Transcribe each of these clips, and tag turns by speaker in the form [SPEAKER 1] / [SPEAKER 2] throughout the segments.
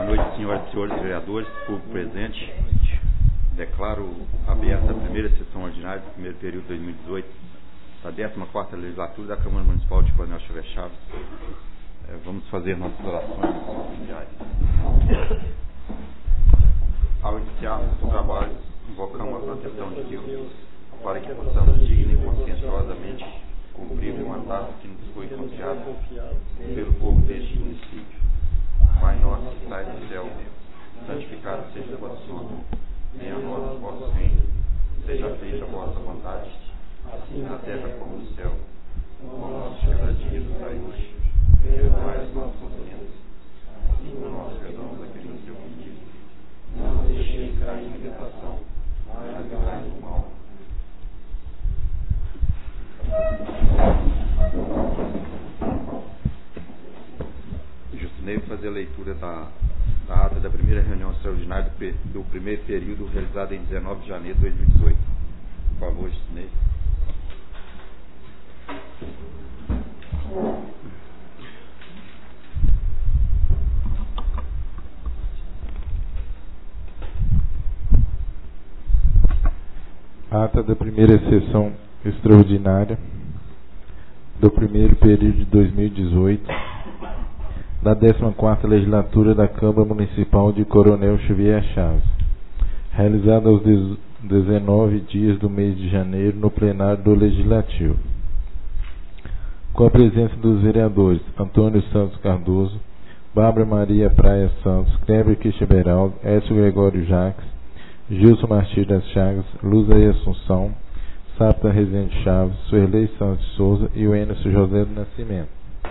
[SPEAKER 1] Boa noite, senhoras e senhores vereadores, público presente. Declaro aberta a primeira sessão ordinária do primeiro período de 2018 da 14ª legislatura da Câmara Municipal de Coronel Xavier Chaves. Vamos fazer nossas orações diárias. Ao iniciarmos o trabalho, invocamos a proteção de Deus para que possamos digna e conscienciosamente cumprir o mandato que nos foi confiado pelo povo deste município. Pai nosso que estais no céu, santificado seja o vosso nome. Venha a nós o vosso reino, seja feita a vossa vontade, assim na terra como no céu. O nosso cada dia nos dai hoje, perdoai as nossas ofensas, assim como nós perdoamos a quem nos tem ofendido. Não nos deixeis cair em tentação, mas livrai-nos do mal. Justinei fazer a leitura da ata da primeira reunião extraordinária do primeiro período realizada em 19 de janeiro de 2018. Por favor, Justinei.
[SPEAKER 2] Ata da primeira sessão extraordinária do primeiro período de 2018 da 14ª legislatura da Câmara Municipal de Coronel Xavier Chaves, realizada aos 19 dias do mês de janeiro no plenário do Legislativo, com a presença dos vereadores Antônio Santos Cardoso, Bárbara Maria Praia Santos, Kleber Cristian Beraldo, Écio Gregório Jacques, Gilson Martins das Chagas, Luzay Assunção, Sapta Rezende Chaves, Suerlei Santos de Souza e o Enes José do Nascimento.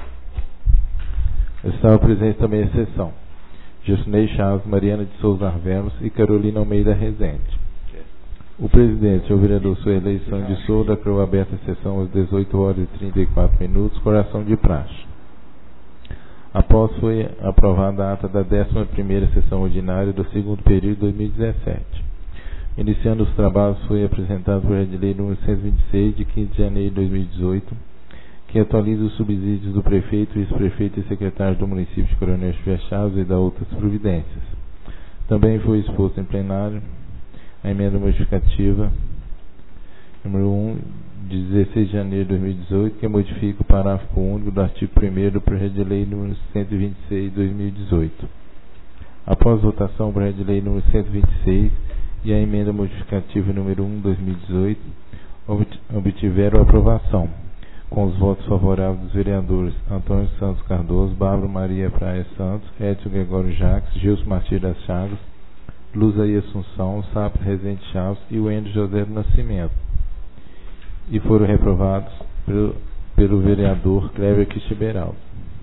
[SPEAKER 2] Estava presente também a exceção Justinei Chaves, Mariana de Souza Arvelos e Carolina Almeida Rezende. O presidente, o vereador Suerlei Santos de Souza, declarou aberta a sessão às 18 horas e 34 minutos, por ação de praxe. Após foi aprovada a ata da 11ª sessão ordinária do segundo período de 2017. Iniciando os trabalhos, foi apresentado o projeto de lei número 126, de 15 de janeiro de 2018, que atualiza os subsídios do prefeito, vice-prefeito e secretário do município de Coronel Xavier Chaves e da outras providências. Também foi exposto em plenário a emenda modificativa número 1, de 16 de janeiro de 2018, que modifica o parágrafo único do artigo 1º do projeto de lei número 126 de 2018. Após votação, o projeto de lei número 126 e a emenda modificativa número 1 de 2018 obtiveram aprovação, com os votos favoráveis dos vereadores Antônio Santos Cardoso, Bárbara Maria Praia Santos, Écio Gregório Jacques, Gilson Martins das Chagas, Luzay Assunção, Sapta Rezende Chaves e o Enes José do Nascimento, e foram reprovados pelo vereador Kleber Cristian Beraldo.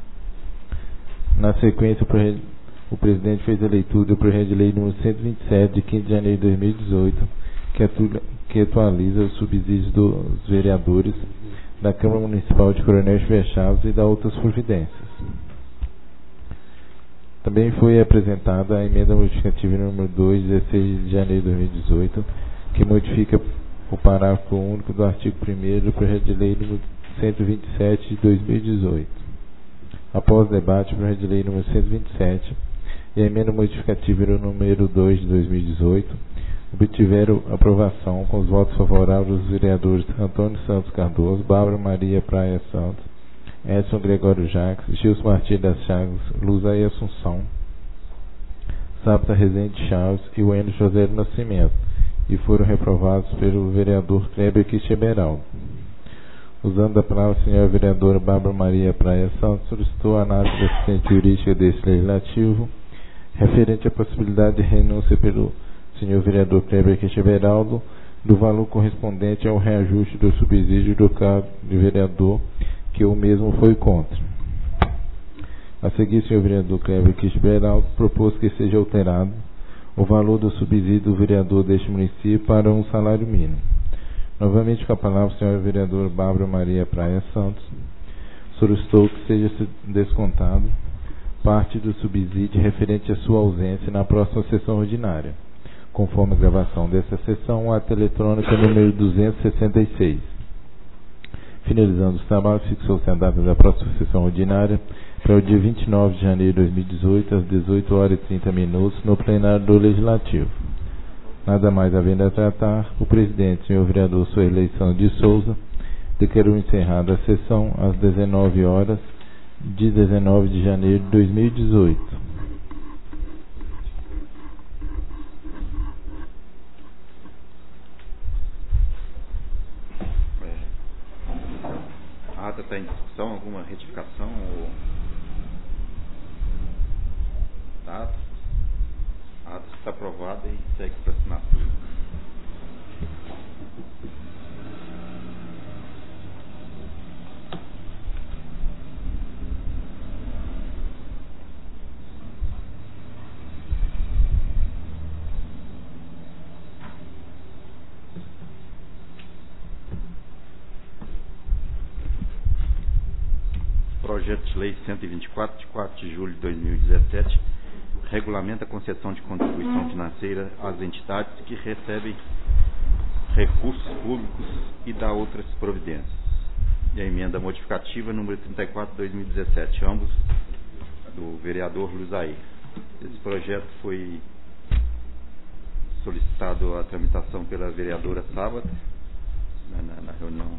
[SPEAKER 2] Na sequência, o presidente fez a leitura do projeto de lei número 127, de 15 de janeiro de 2018, que atualiza os subsídios dos vereadores da Câmara Municipal de Coronel Xavier Chaves e da outras providências. Também foi apresentada a emenda modificativa número 2, de 16 de janeiro de 2018, que modifica o parágrafo único do artigo 1º do projeto de lei número 127 de 2018. Após o debate, o projeto de lei número 127 e a emenda modificativa número 2 de 2018 obtiveram aprovação, com os votos favoráveis dos vereadores Antônio Santos Cardoso, Bárbara Maria Praia Santos, Edson Gregório Jacques, Gilson Martins das Chagas, Luzay Assunção, Sapta Rezende Chaves e o Enes José do Nascimento, e foram reprovados pelo vereador Kleber Cristian Beraldo. Usando a palavra, a senhora vereadora Bárbara Maria Praia Santos solicitou a análise da assistente jurídica deste legislativo referente à possibilidade de renúncia pelo senhor vereador Kleber Cristian Beraldo do valor correspondente ao reajuste do subsídio do cargo de vereador, que o mesmo foi contra. A seguir, o senhor vereador Kleber Cristian Beraldo propôs que seja alterado o valor do subsídio do vereador deste município para um salário mínimo. Novamente com a palavra, a senhora vereadora Bárbara Maria Praia Santos solicitou que seja descontado parte do subsídio referente à sua ausência na próxima sessão ordinária, conforme a gravação dessa sessão, o ato eletrônico número 266. Finalizando os trabalhos, fixou-se a data da próxima sessão ordinária para o dia 29 de janeiro de 2018, às 18 horas e 30 minutos, no plenário do Legislativo. Nada mais havendo a tratar, o presidente, senhor vereador Suerley Santos de Souza, declarou encerrada a sessão às 19 horas de 19 de janeiro de 2018.
[SPEAKER 1] A ata está em discussão, alguma retificação ou ata? A ata está aprovada e segue para assinatura. Projeto de Lei 124, de 4 de julho de 2017, regulamenta a concessão de contribuição financeira às entidades que recebem recursos públicos e dá outras providências. E a emenda modificativa número 34 de 2017, ambos do vereador Luzair. Esse projeto foi solicitado a tramitação pela vereadora Sábado, na reunião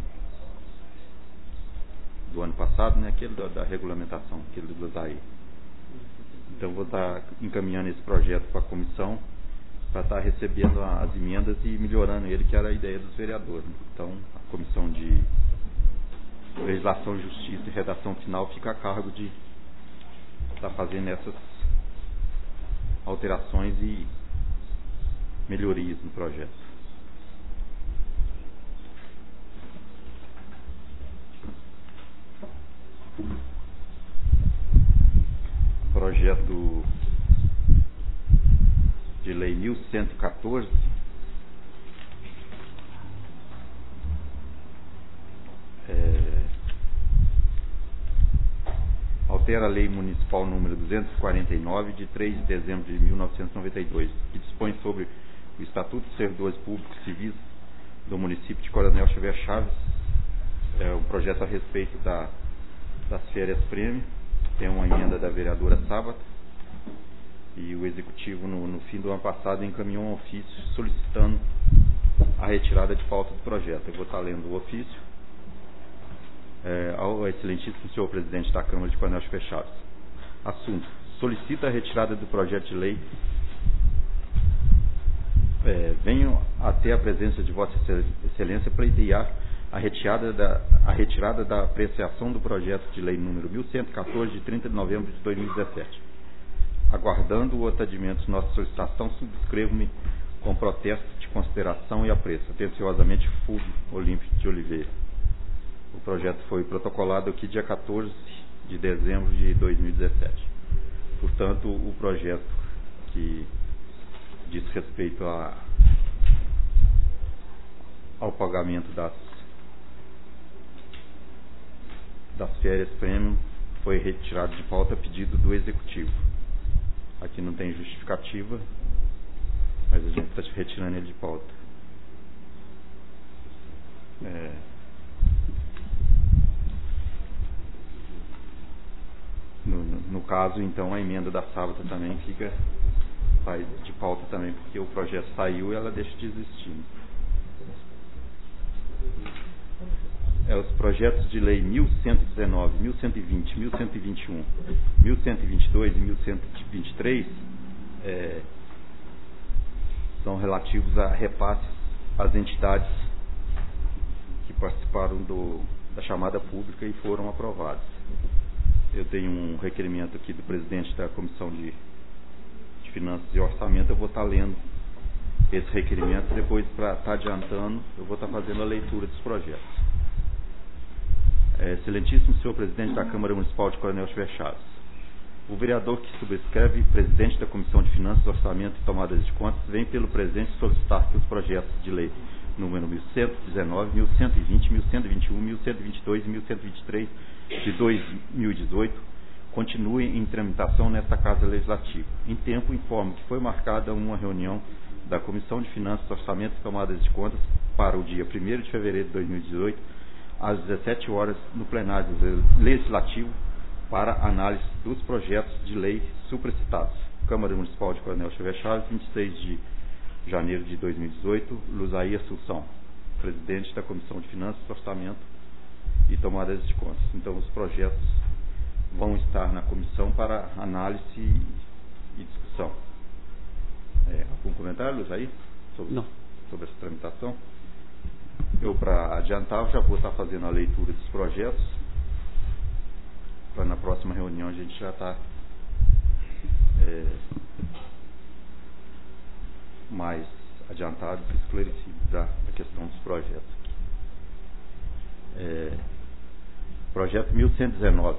[SPEAKER 1] do ano passado, né, aquele da regulamentação, aquele do Luzair. Então vou estar encaminhando esse projeto para a comissão para estar recebendo as emendas e melhorando ele, que era a ideia dos vereadores. Então a comissão de legislação, justiça e redação final fica a cargo de estar fazendo essas alterações e melhorias no projeto. Projeto de Lei 1114, altera a Lei Municipal número 249, de 3 de dezembro de 1992, que dispõe sobre o Estatuto dos Servidores Públicos Civis do município de Coronel Xavier Chaves. É um projeto a respeito das férias-prêmio. Tem uma emenda da vereadora Sábado e o Executivo, no fim do ano passado, encaminhou um ofício solicitando a retirada de pauta do projeto. Eu vou estar lendo o ofício. Ao excelentíssimo senhor presidente da Câmara de Coronel Xavier Chaves. Assunto: solicita a retirada do projeto de lei. Venho até a presença de Vossa Excelência pleitear a retirada da apreciação do projeto de lei número 1114, de 30 de novembro de 2017. Aguardando o atendimento de nossa solicitação, subscrevo-me com protesto de consideração e apreço. Atenciosamente, Fulvio Olímpio de Oliveira. O projeto foi protocolado aqui dia 14 de dezembro de 2017. Portanto, o projeto que diz respeito ao pagamento das férias premium foi retirado de pauta a pedido do Executivo. Aqui não tem justificativa, mas a gente está retirando ele de pauta. No caso, então, a emenda da Sábado também sai de pauta também, porque o projeto saiu e ela deixa de existir. Os projetos de lei 1119, 1120, 1121, 1122 e 1123 são relativos a repasses às entidades que participaram da chamada pública e foram aprovadas. Eu tenho um requerimento aqui do presidente da Comissão de Finanças e Orçamento. Eu vou estar lendo esse requerimento, depois, para estar adiantando, eu vou estar fazendo a leitura dos projetos. Excelentíssimo senhor presidente da Câmara Municipal de Coronel Xavier Chaves, o vereador que subscreve, presidente da Comissão de Finanças, Orçamento e Tomadas de Contas, vem pelo presente solicitar que os projetos de lei número 1119, 1120, 1121, 1122 e 1123 de 2018 continuem em tramitação nesta Casa Legislativa. Em tempo, informo que foi marcada uma reunião da Comissão de Finanças, Orçamento e Tomadas de Contas para o dia 1º de fevereiro de 2018, às 17 horas, no plenário legislativo, para análise dos projetos de lei supracitados. Câmara Municipal de Coronel Xavier Chaves, 26 de janeiro de 2018, Luzaí Assunção, presidente da Comissão de Finanças, Orçamento e Tomadas de Contas. Então, os projetos vão estar na comissão para análise e discussão. Algum comentário, Luzaí, sobre essa tramitação? Eu, para adiantar, já vou estar fazendo a leitura dos projetos, para na próxima reunião a gente já estar mais adiantado e esclarecido da questão dos projetos. Projeto 1119.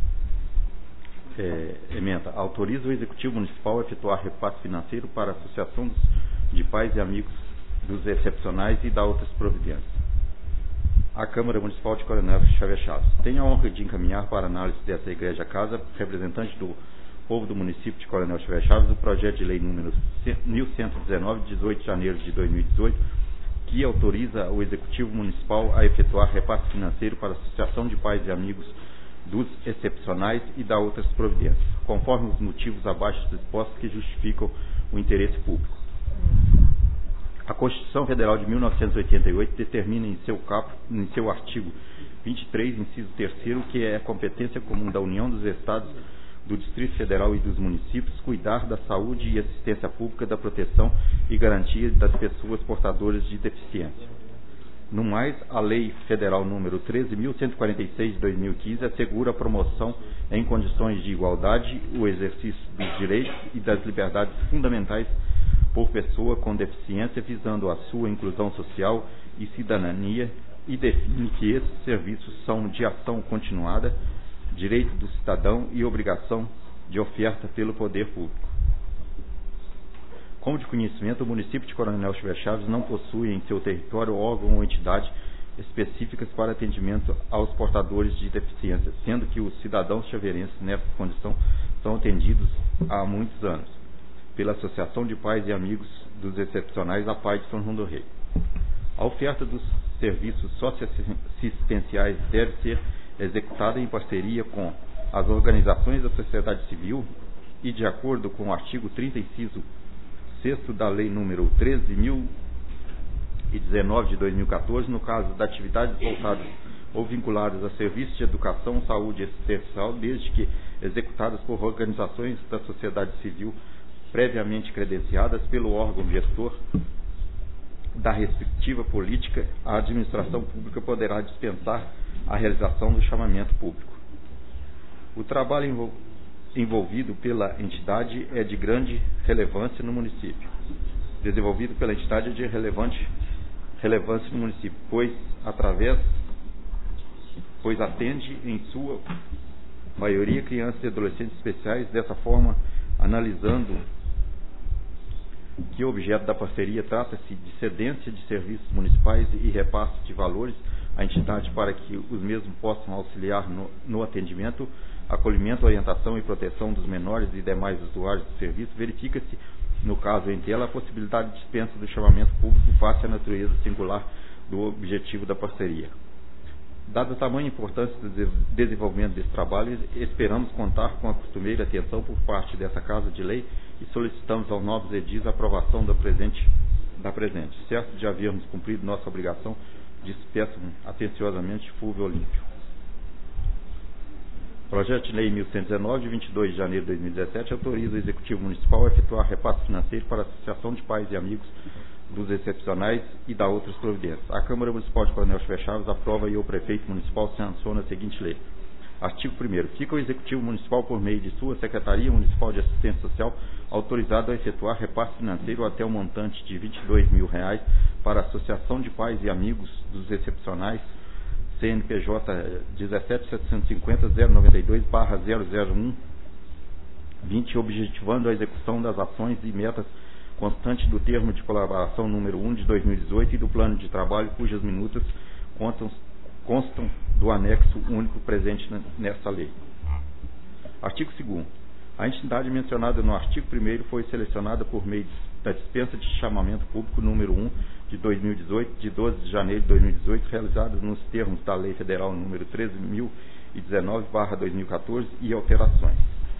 [SPEAKER 1] Emenda: autoriza o Executivo Municipal a efetuar repasse financeiro para a Associação de Pais e Amigos dos Excepcionais e da outras providências. A Câmara Municipal de Coronel Xavier Chaves tem a honra de encaminhar para análise dessa Igreja Casa, representante do povo do município de Coronel Xavier Chaves, o projeto de lei número 1119, de 18 de janeiro de 2018, que autoriza o Executivo Municipal a efetuar repasse financeiro para a Associação de Pais e Amigos dos Excepcionais e da outras providências, conforme os motivos abaixo expostos que justificam o interesse público. A Constituição Federal de 1988 determina em seu artigo 23, inciso 3º, que é a competência comum da União, dos Estados, do Distrito Federal e dos municípios cuidar da saúde e assistência pública, da proteção e garantia das pessoas portadoras de deficiência. No mais, a Lei Federal número 13.146 de 2015 assegura a promoção em condições de igualdade, o exercício dos direitos e das liberdades fundamentais por pessoa com deficiência, visando a sua inclusão social e cidadania, e define que esses serviços são de ação continuada, direito do cidadão e obrigação de oferta pelo poder público. Como de conhecimento, o município de Coronel Xavier Chaves não possui em seu território órgão ou entidade específicas para atendimento aos portadores de deficiência, sendo que os cidadãos chaveirenses nessa condição são atendidos há muitos anos pela Associação de Pais e Amigos dos Excepcionais, a PAI de São João do Rei. A oferta dos serviços socioassistenciais deve ser executada em parceria com as organizações da sociedade civil e de acordo com o artigo 30, inciso 6º da Lei número 13.019 de 2014, no caso de atividades voltadas ou vinculadas a serviços de educação, saúde e assistência social, desde que executadas por organizações da sociedade civil previamente credenciadas pelo órgão gestor da respectiva política, a administração pública poderá dispensar a realização do chamamento público. O trabalho envolvido pela entidade é de grande relevância no município. Desenvolvido pela entidade é de relevância no município, pois atende em sua maioria crianças e adolescentes especiais. Dessa forma, analisando que o objeto da parceria trata-se de cedência de serviços municipais e repasse de valores à entidade para que os mesmos possam auxiliar no atendimento, acolhimento, orientação e proteção dos menores e demais usuários do serviço, verifica-se, no caso em tela, a possibilidade de dispensa do chamamento público face à natureza singular do objetivo da parceria. Dada a tamanha importância do desenvolvimento desse trabalho, esperamos contar com a costumeira atenção por parte dessa Casa de Lei e solicitamos aos novos edis a aprovação da presente. Certo de havermos cumprido nossa obrigação, despeço-me atenciosamente, Fulvio Olímpio. Projeto de Lei 1119, de 22 de janeiro de 2017, autoriza o Executivo Municipal a efetuar repasse financeiro para a Associação de Pais e Amigos dos Excepcionais e da outras providências. A Câmara Municipal de Coronel Xavier Chaves aprova e o Prefeito Municipal sanciona a seguinte lei. Artigo 1º. Fica o Executivo Municipal, por meio de sua Secretaria Municipal de Assistência Social, autorizado a efetuar repasse financeiro até o montante de R$ 22.000 para a Associação de Pais e Amigos dos Excepcionais, CNPJ 17.750.092/00120, objetivando a execução das ações e metas constantes do termo de colaboração número 1 de 2018 e do plano de trabalho, cujas minutas constam do anexo único presente nesta lei. Artigo 2º. A entidade mencionada no artigo 1º foi selecionada por meio da dispensa de chamamento público número 1 de 2018, de 12 de janeiro de 2018, realizada nos termos da Lei Federal número 13.019 19/2014 e alterações.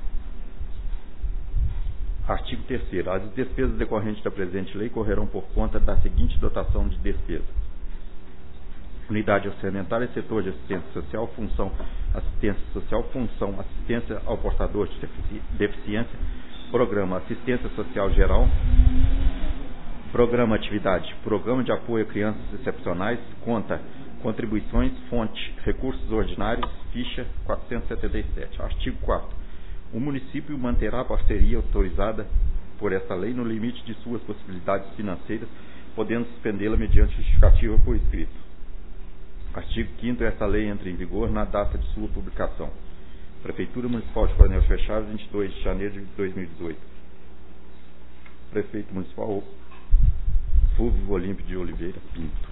[SPEAKER 1] Artigo 3º. As despesas decorrentes da presente lei correrão por conta da seguinte dotação de despesa: unidade orçamentária, setor de assistência social, função assistência ao portador de deficiência, programa assistência social geral, programa atividade, programa de apoio a crianças excepcionais, conta contribuições, fonte recursos ordinários, ficha 477. Artigo 4º. O município manterá a parceria autorizada por esta lei no limite de suas possibilidades financeiras, podendo suspendê-la mediante justificativa por escrito. Artigo 5º. Esta lei entra em vigor na data de sua publicação. Prefeitura Municipal de Coronel Chaves, 22 de janeiro de 2018. Prefeito Municipal Fulvio Olímpio de Oliveira Pinto.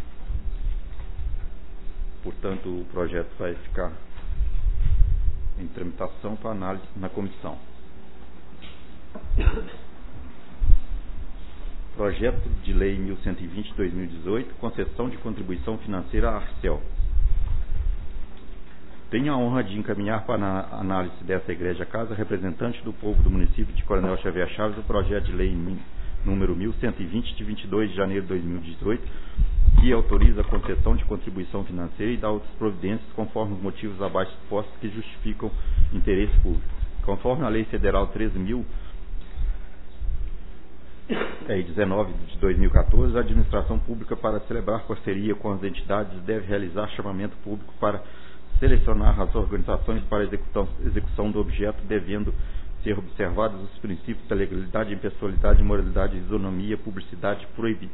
[SPEAKER 1] Portanto, o projeto vai ficar em tramitação para análise na comissão. Projeto de Lei 1120/2018, concessão de contribuição financeira à Arcel. Tenho a honra de encaminhar para a análise dessa Igreja Casa, representante do povo do município de Coronel Xavier Chaves, o projeto de lei número 1120, de 22 de janeiro de 2018, que autoriza a concessão de contribuição financeira e dá outras providências conforme os motivos abaixo expostos que justificam interesse público. Conforme a Lei Federal 13.019 de 2014, a administração pública, para celebrar parceria com as entidades, deve realizar chamamento público para selecionar as organizações para execução do objeto, devendo ser observados os princípios da legalidade, impessoalidade, moralidade, isonomia, publicidade,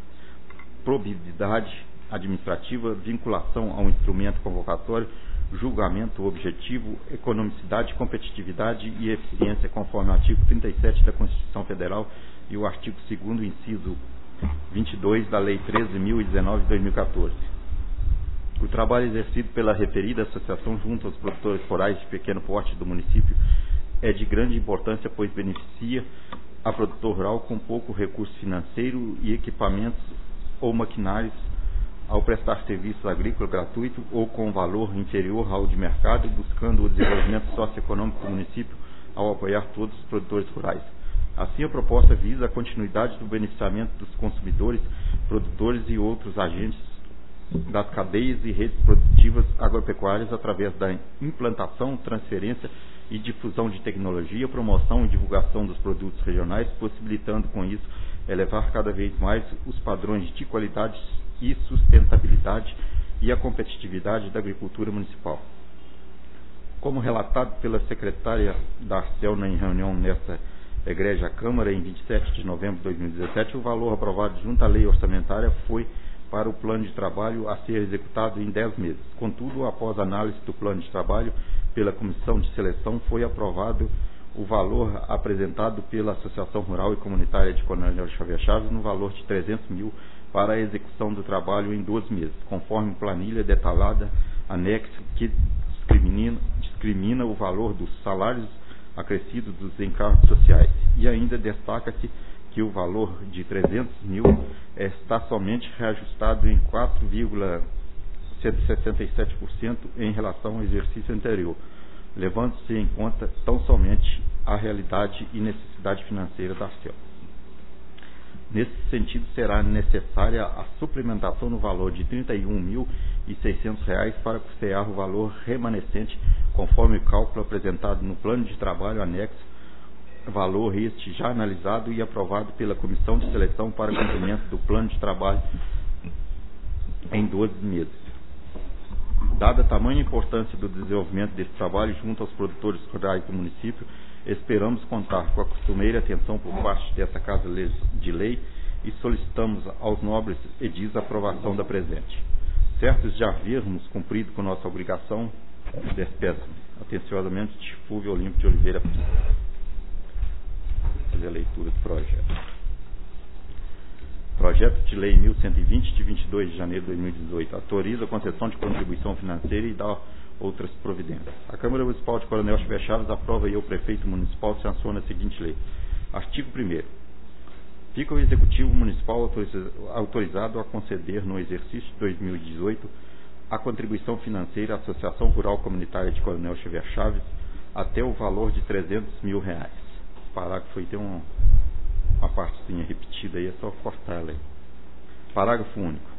[SPEAKER 1] probidade administrativa, vinculação ao instrumento convocatório, julgamento objetivo, economicidade, competitividade e eficiência, conforme o artigo 37 da Constituição Federal e o artigo 2º, inciso 22 da Lei 13.019 de 2014. O trabalho exercido pela referida associação junto aos produtores rurais de pequeno porte do município é de grande importância, pois beneficia a produtor rural com pouco recurso financeiro e equipamentos ou maquinários ao prestar serviço agrícola gratuito ou com valor inferior ao de mercado, buscando o desenvolvimento socioeconômico do município ao apoiar todos os produtores rurais. Assim, a proposta visa a continuidade do beneficiamento dos consumidores, produtores e outros agentes das cadeias e redes produtivas agropecuárias através da implantação, transferência e difusão de tecnologia, promoção e divulgação dos produtos regionais, possibilitando com isso elevar cada vez mais os padrões de qualidade e sustentabilidade e a competitividade da agricultura municipal. Como relatado pela secretária da Arcel em reunião nesta Egrégia Câmara em 27 de novembro de 2017, o valor aprovado junto à lei orçamentária foi para o plano de trabalho a ser executado em 10 meses. Contudo, após análise do plano de trabalho pela Comissão de Seleção, foi aprovado o valor apresentado pela Associação Rural e Comunitária de Coronel Xavier Chaves no valor de 300 mil para a execução do trabalho em 12 meses, conforme planilha detalhada anexa que discrimina o valor dos salários acrescidos dos encargos sociais. E ainda destaca-se que o valor de 300 mil está somente reajustado em 4,167% em relação ao exercício anterior, levando-se em conta tão somente a realidade e necessidade financeira da Arcel. Nesse sentido, será necessária a suplementação no valor de R$ 31.600 para custear o valor remanescente, conforme o cálculo apresentado no plano de trabalho anexo, valor este já analisado e aprovado pela Comissão de Seleção para cumprimento do plano de trabalho em 12 meses. Dada a tamanha importância do desenvolvimento desse trabalho junto aos produtores rurais do município, esperamos contar com a costumeira atenção por parte dessa Casa de Lei e solicitamos aos nobres edis a aprovação da presente. Certos de havermos cumprido com nossa obrigação, despeço-me atenciosamente de Fulvio Olímpio de Oliveira Pinto. Fazer a leitura do projeto. Projeto de Lei 1120, de 22 de janeiro de 2018, autoriza a concessão de contribuição financeira e dá outras providências. A Câmara Municipal de Coronel Xavier Chaves aprova e o Prefeito Municipal sanciona a seguinte lei. Artigo 1º. Fica o Executivo Municipal autorizado a conceder no exercício de 2018 a contribuição financeira à Associação Rural Comunitária de Coronel Xavier Chaves até o valor de R$300 mil. O parágrafo aí tem uma partezinha repetida aí, é só cortar ela aí. Parágrafo único.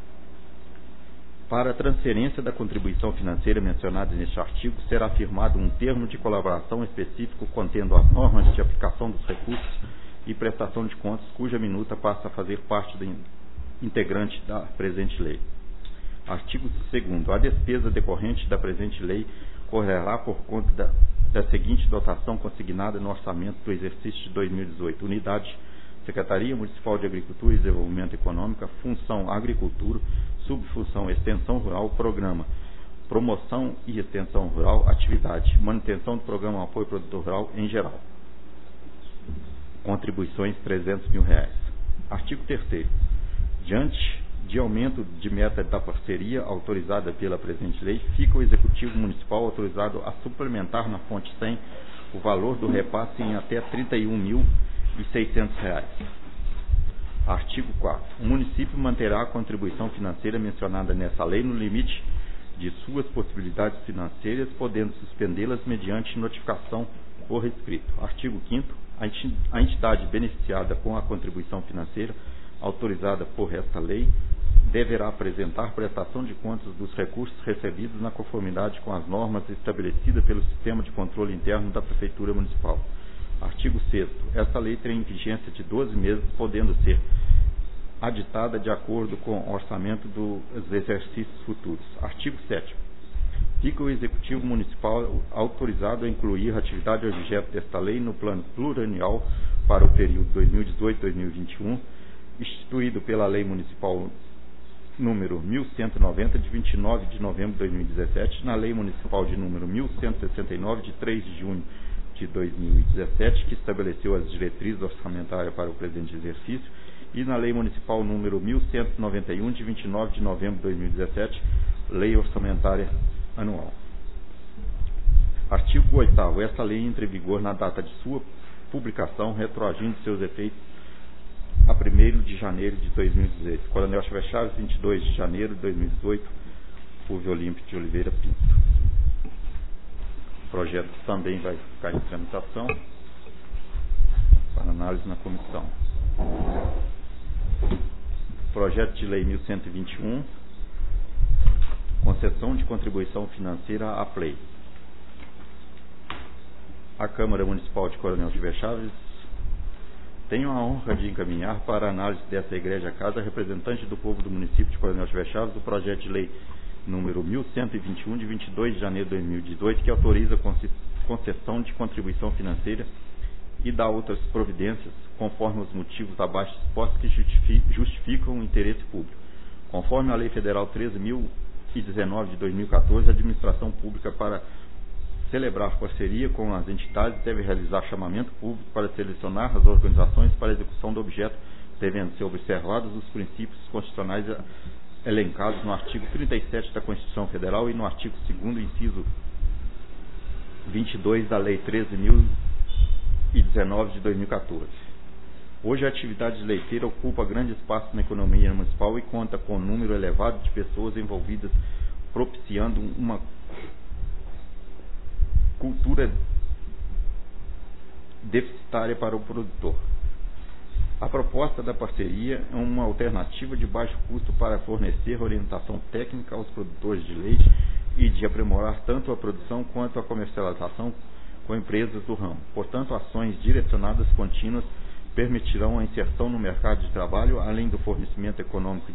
[SPEAKER 1] Para a transferência da contribuição financeira mencionada neste artigo, será firmado um termo de colaboração específico contendo as normas de aplicação dos recursos e prestação de contas, cuja minuta passa a fazer parte integrante da presente lei. Artigo 2º. A despesa decorrente da presente lei correrá por conta da seguinte dotação consignada no orçamento do exercício de 2018. Unidade: Secretaria Municipal de Agricultura e Desenvolvimento Econômico, função Agricultura, subfunção Extensão Rural, programa Promoção e Extensão Rural, atividade manutenção do programa Apoio Produtor Rural em geral. Contribuições R$300 mil. Artigo 3º. Diante de aumento de meta da parceria autorizada pela presente lei, fica o Executivo Municipal autorizado a suplementar na fonte 100 o valor do repasse em até R$31.600. Artigo 4º. O município manterá a contribuição financeira mencionada nessa lei no limite de suas possibilidades financeiras, podendo suspendê-las mediante notificação por escrito. Artigo 5º. A entidade beneficiada com a contribuição financeira autorizada por esta lei deverá apresentar prestação de contas dos recursos recebidos na conformidade com as normas estabelecidas pelo Sistema de Controle Interno da Prefeitura Municipal. Artigo 6º. Esta lei tem vigência de 12 meses, podendo ser aditada de acordo com o orçamento dos exercícios futuros. Artigo 7º. Fica o Executivo Municipal autorizado a incluir a atividade objeto desta lei no plano plurianual para o período 2018-2021, instituído pela Lei Municipal número 1190, de 29 de novembro de 2017, na Lei Municipal de número 1169, de 3 de junho de 2017, que estabeleceu as diretrizes orçamentárias para o presente exercício, e na Lei Municipal número 1191, de 29 de novembro de 2017, Lei Orçamentária Anual. Artigo 8º. Esta lei entra em vigor na data de sua publicação, retroagindo seus efeitos a 1º de janeiro de 2018. Coronel Xavier Chaves, 22 de janeiro de 2018, Fulvio Olímpio de Oliveira Pinto. O projeto também vai ficar em tramitação para análise na comissão. Projeto de Lei 1121, concessão de contribuição financeira à PLEI. A Câmara Municipal de Coronel Xavier Chaves tenho a honra de encaminhar para a análise dessa Igreja Casa, representante do povo do município de Coronel Xavier Chaves, o projeto de lei número 1121, de 22 de janeiro de 2018, que autoriza a concessão de contribuição financeira e dá outras providências, conforme os motivos abaixo expostos que justificam o interesse público. Conforme a Lei Federal 13.019 de 2014, a administração pública, para celebrar parceria com as entidades, deve realizar chamamento público para selecionar as organizações para a execução do objeto, devendo ser observados os princípios constitucionais elencados no artigo 37 da Constituição Federal e no artigo 2º, inciso 22 da Lei 13.019 de 2014. Hoje a atividade leiteira ocupa grande espaço na economia municipal e conta com um número elevado de pessoas envolvidas, propiciando uma cultura deficitária para o produtor. A proposta da parceria é uma alternativa de baixo custo para fornecer orientação técnica aos produtores de leite e de aprimorar tanto a produção quanto a comercialização com empresas do ramo. Portanto, ações direcionadas contínuas permitirão a inserção no mercado de trabalho, além do fornecimento econômico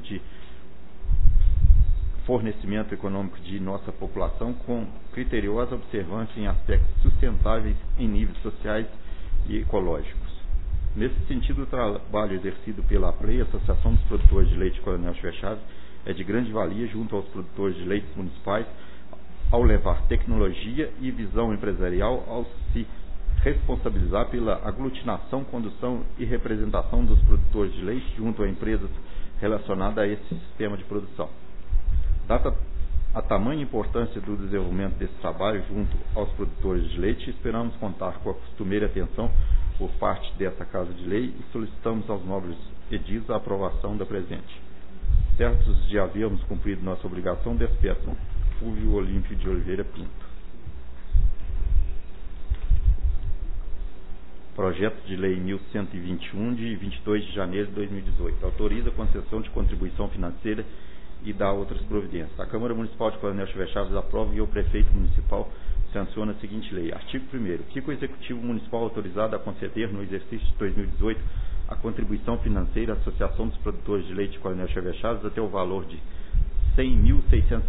[SPEAKER 1] de nossa população, com criteriosa observância em aspectos sustentáveis em níveis sociais e ecológicos. Nesse sentido, o trabalho exercido pela APLEI, Associação dos Produtores de Leite Coronel Xavier Chaves, é de grande valia junto aos produtores de leites municipais, ao levar tecnologia e visão empresarial, ao se responsabilizar pela aglutinação, condução e representação dos produtores de leite junto a empresas relacionadas a esse sistema de produção. Dada a tamanha importância do desenvolvimento desse trabalho junto aos produtores de leite, esperamos contar com a costumeira atenção por parte dessa Casa de Lei e solicitamos aos nobres edis a aprovação da presente. Certos de havermos cumprido nossa obrigação, despeçam Fúvio Olímpio de Oliveira Pinto. Projeto de Lei 1121, de 22 de janeiro de 2018. Autoriza a concessão de contribuição financeira e dá outras providências. A Câmara Municipal de Coronel Chiver Chaves aprova e o Prefeito Municipal sanciona a seguinte lei. Artigo 1º. Fica o Executivo Municipal autorizado a conceder no exercício de 2018 a contribuição financeira à Associação dos Produtores de Leite de Coronel Chiver Chaves até o valor de R$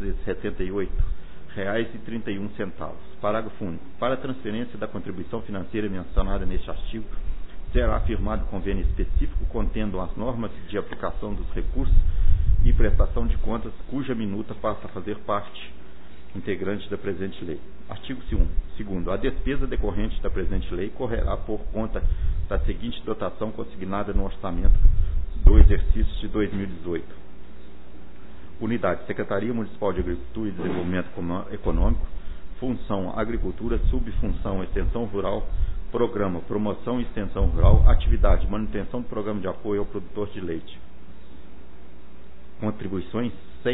[SPEAKER 1] 100.678,31. Parágrafo único. Para a transferência da contribuição financeira mencionada neste artigo, será firmado convênio específico contendo as normas de aplicação dos recursos e prestação de contas, cuja minuta passa a fazer parte integrante da presente lei. Artigo 2º. A despesa decorrente da presente lei correrá por conta da seguinte dotação consignada no orçamento do exercício de 2018. Unidade: Secretaria Municipal de Agricultura e Desenvolvimento Econômico, função Agricultura, subfunção Extensão Rural, programa Promoção e Extensão Rural, atividade Manutenção do Programa de Apoio ao Produtor de Leite. Contribuições R$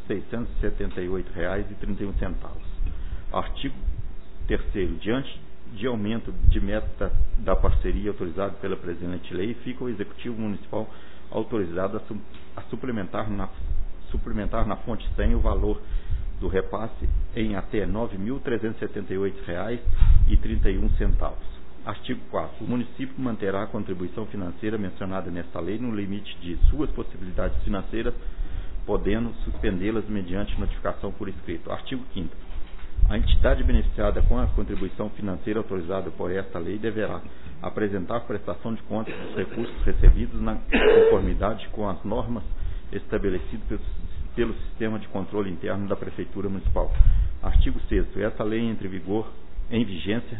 [SPEAKER 1] 100.678,31. Artigo 3º. Diante de aumento de meta da parceria autorizado pela presente lei, fica o Executivo Municipal autorizado a suplementar na fonte 100 o valor do repasse em até R$ 9.378,31. Artigo 4º. O município manterá a contribuição financeira mencionada nesta lei no limite de suas possibilidades financeiras, podendo suspendê-las mediante notificação por escrito. Artigo 5º. A entidade beneficiada com a contribuição financeira autorizada por esta lei deverá apresentar prestação de contas dos recursos recebidos na conformidade com as normas estabelecidas pelo Sistema de Controle Interno da Prefeitura Municipal. Artigo 6º. Essa lei entra em vigência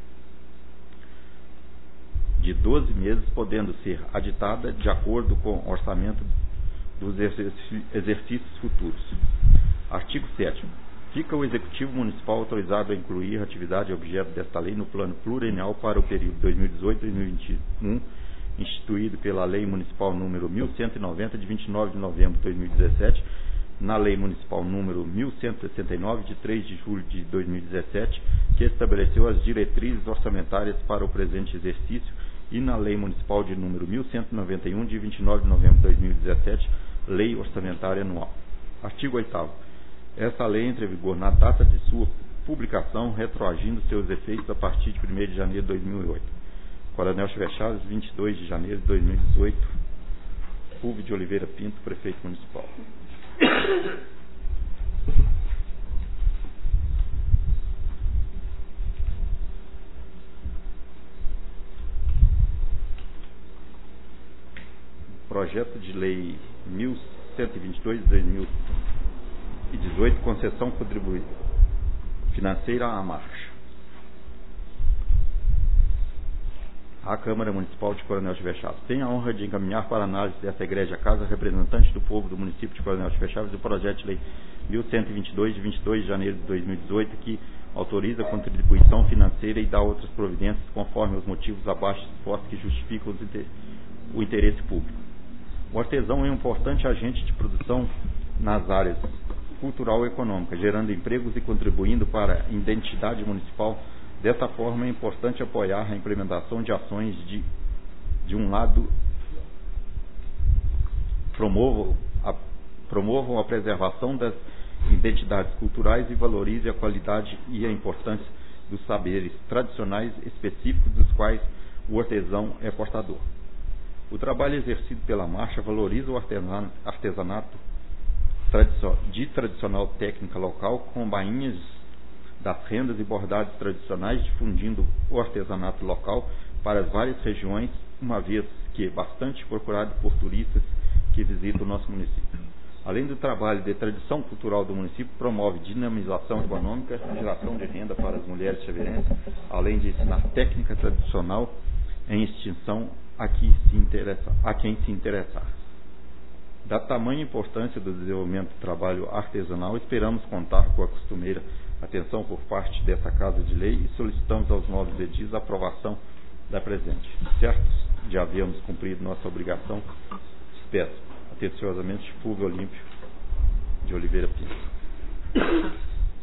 [SPEAKER 1] de 12 meses, podendo ser aditada de acordo com o orçamento dos exercícios futuros. Artigo 7º. Fica o Executivo Municipal autorizado a incluir a atividade objeto desta lei no plano plurianual para o período 2018-2021, instituído pela Lei Municipal número 1190, de 29 de novembro de 2017, na Lei Municipal número 1169, de 3 de julho de 2017, que estabeleceu as diretrizes orçamentárias para o presente exercício, e na Lei Municipal de número 1191, de 29 de novembro de 2017, Lei Orçamentária Anual. Artigo 8º. Essa lei entra em vigor na data de sua publicação, retroagindo seus efeitos a partir de 1º de janeiro de 2008. Coronel Chiver Chaves, 22 de janeiro de 2018. Fúvio de Oliveira Pinto, Prefeito Municipal. Projeto de Lei 1122 de 2018, concessão financeira à marcha. A Câmara Municipal de Coronel Chiver Chaves tem a honra de encaminhar para análise dessa Igreja Casa, representante do povo do município de Coronel Chiver Chaves, o projeto de lei 1122 de 22 de janeiro de 2018, que autoriza a contribuição financeira e dá outras providências conforme os motivos abaixo expostos que justificam o interesse público. O artesão é um importante agente de produção nas áreas cultural e econômica, gerando empregos e contribuindo para a identidade municipal. Dessa forma, é importante apoiar a implementação de ações de um lado, promovam a preservação das identidades culturais e valorize a qualidade e a importância dos saberes tradicionais específicos dos quais o artesão é portador. O trabalho exercido pela marcha valoriza o artesanato de tradicional técnica local, com bainhas das rendas e bordados tradicionais, difundindo o artesanato local para as várias regiões, uma vez que é bastante procurado por turistas que visitam o nosso município. Além do trabalho de tradição cultural do município, promove dinamização econômica, geração de renda para as mulheres chaverenses, além de ensinar técnica tradicional em extinção a quem se interessar. Da tamanha importância do desenvolvimento do trabalho artesanal, esperamos contar com a costumeira atenção por parte dessa Casa de Lei e solicitamos aos novos edis a aprovação da presente. Certos de havermos cumprido nossa obrigação, peço a Atenciosamente, Fulvio Olímpio de Oliveira Pinto.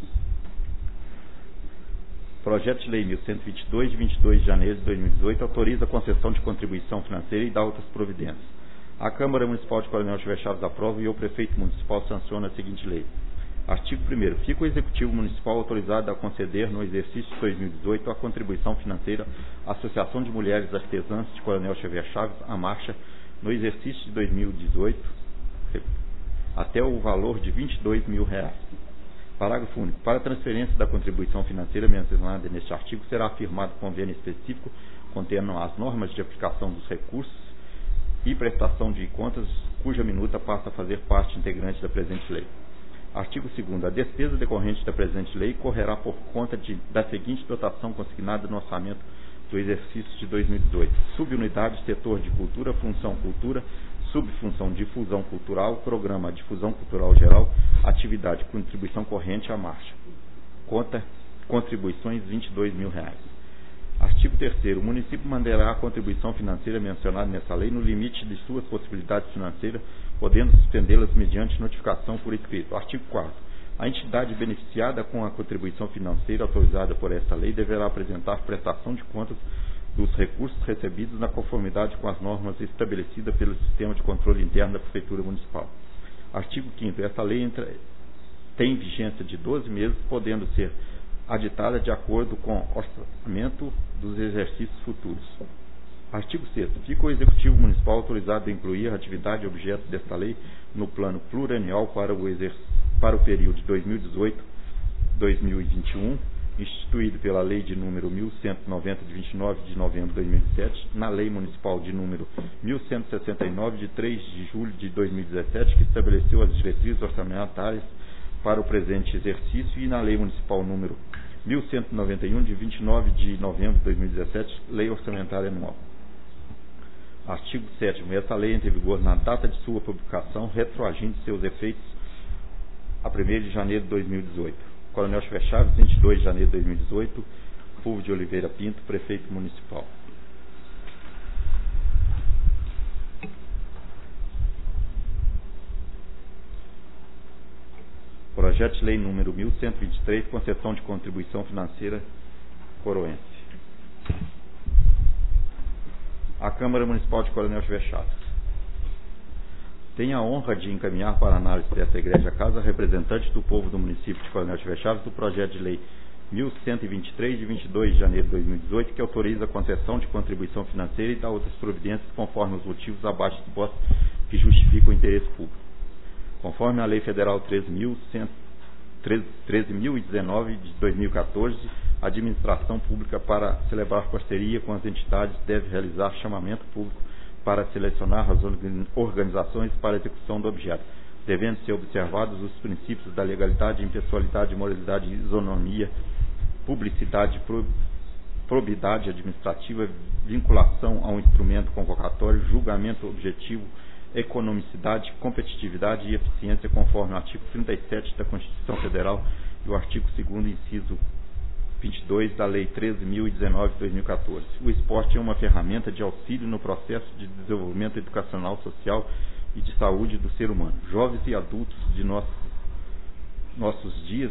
[SPEAKER 1] Projeto de Lei 1122, de 22 de janeiro de 2018, autoriza a concessão de contribuição financeira e dá outras providências. A Câmara Municipal de Coronel Chiver Chaves aprova e o Prefeito Municipal sanciona a seguinte lei. Artigo 1º. Fica o Executivo Municipal autorizado a conceder no exercício de 2018 a contribuição financeira à Associação de Mulheres Artesãs de Coronel Chiver Chaves, a Marcha, no exercício de 2018, até o valor de R$22 mil. Parágrafo único. Para a transferência da contribuição financeira mencionada neste artigo, será afirmado convênio específico contendo as normas de aplicação dos recursos e prestação de contas, cuja minuta passa a fazer parte integrante da presente lei. Artigo 2º. A despesa decorrente da presente lei correrá por conta da seguinte dotação consignada no orçamento do exercício de 2018. Subunidade, setor de cultura, função cultura, subfunção difusão cultural, programa difusão cultural geral, atividade contribuição corrente à marcha. Conta contribuições R$22 mil. Artigo 3º. O município manterá a contribuição financeira mencionada nessa lei no limite de suas possibilidades financeiras, podendo suspendê-las mediante notificação por escrito. Artigo 4º. A entidade beneficiada com a contribuição financeira autorizada por esta lei deverá apresentar prestação de contas dos recursos recebidos na conformidade com as normas estabelecidas pelo Sistema de Controle Interno da Prefeitura Municipal. Artigo 5º. Esta lei tem vigência de 12 meses, podendo ser aditada de acordo com o orçamento dos exercícios futuros. Artigo 6º. Fica o Executivo Municipal autorizado a incluir a atividade objeto desta lei no plano plurianual para o período de 2018-2021, instituído pela Lei de número 1190, de 29 de novembro de 2007, na Lei Municipal de número 1169, de 3 de julho de 2017, que estabeleceu as diretrizes orçamentárias para o presente exercício, e na Lei Municipal número 1191, de 29 de novembro de 2017, Lei Orçamentária Anual. Artigo 7º. Essa lei entra em vigor na data de sua publicação, retroagindo seus efeitos a 1º de janeiro de 2018. Coronel Chiver Chaves, 22 de janeiro de 2018, Fulvio de Oliveira Pinto, Prefeito Municipal. Projeto de Lei número 1123, concessão de contribuição financeira coroense. A Câmara Municipal de Coronel Chiver Chaves tem a honra de encaminhar para análise desta Igreja Casa representante do povo do município de Coronel Chiver Chaves do projeto de lei 1123, de 22 de janeiro de 2018, que autoriza a concessão de contribuição financeira e dá outras providências conforme os motivos abaixo dispostos que justificam o interesse público. Conforme a Lei Federal 13.019 de 2014, a administração pública, para celebrar parceria com as entidades, deve realizar chamamento público para selecionar as organizações para a execução do objeto, devendo ser observados os princípios da legalidade, impessoalidade, moralidade, isonomia, publicidade, probidade administrativa, vinculação a um instrumento convocatório, julgamento objetivo, economicidade, competitividade e eficiência, conforme o artigo 37 da Constituição Federal e o artigo 2º, inciso 22 da Lei 13.019 de 2014. O esporte é uma ferramenta de auxílio no processo de desenvolvimento educacional, social e de saúde do ser humano. Jovens e adultos de nossos dias,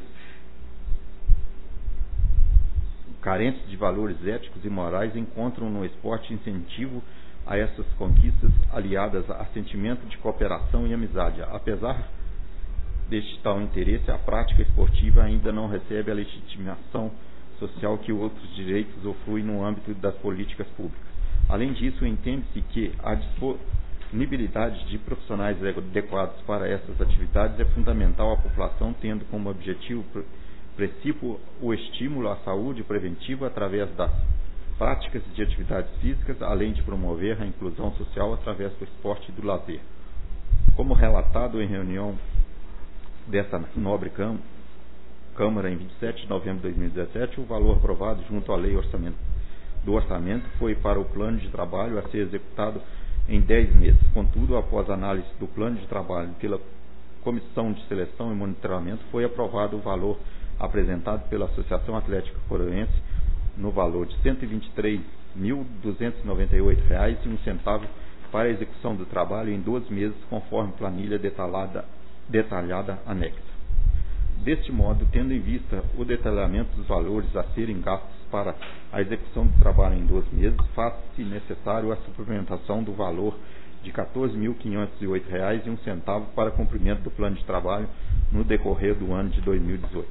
[SPEAKER 1] carentes de valores éticos e morais, encontram no esporte incentivo a essas conquistas, aliadas a sentimento de cooperação e amizade. Apesar deste tal interesse, a prática esportiva ainda não recebe a legitimação social que outros direitos usufruem no âmbito das políticas públicas. Além disso, entende-se que a disponibilidade de profissionais adequados para essas atividades é fundamental à população, tendo como objetivo principal o estímulo à saúde preventiva através das práticas de atividades físicas, além de promover a inclusão social através do esporte e do lazer. Como relatado em reunião dessa nobre Câmara em 27 de novembro de 2017, o valor aprovado junto à lei do orçamento foi para o plano de trabalho a ser executado em 10 meses. Contudo, após análise do plano de trabalho pela Comissão de Seleção e Monitoramento, foi aprovado o valor apresentado pela Associação Atlética Coroense no valor de R$ 123.298,01 para a execução do trabalho em 12 meses, conforme planilha detalhada anexa. Deste modo, tendo em vista o detalhamento dos valores a serem gastos para a execução do trabalho em 12 meses, faz-se necessário a suplementação do valor de R$ 14.508,01 para cumprimento do plano de trabalho no decorrer do ano de 2018.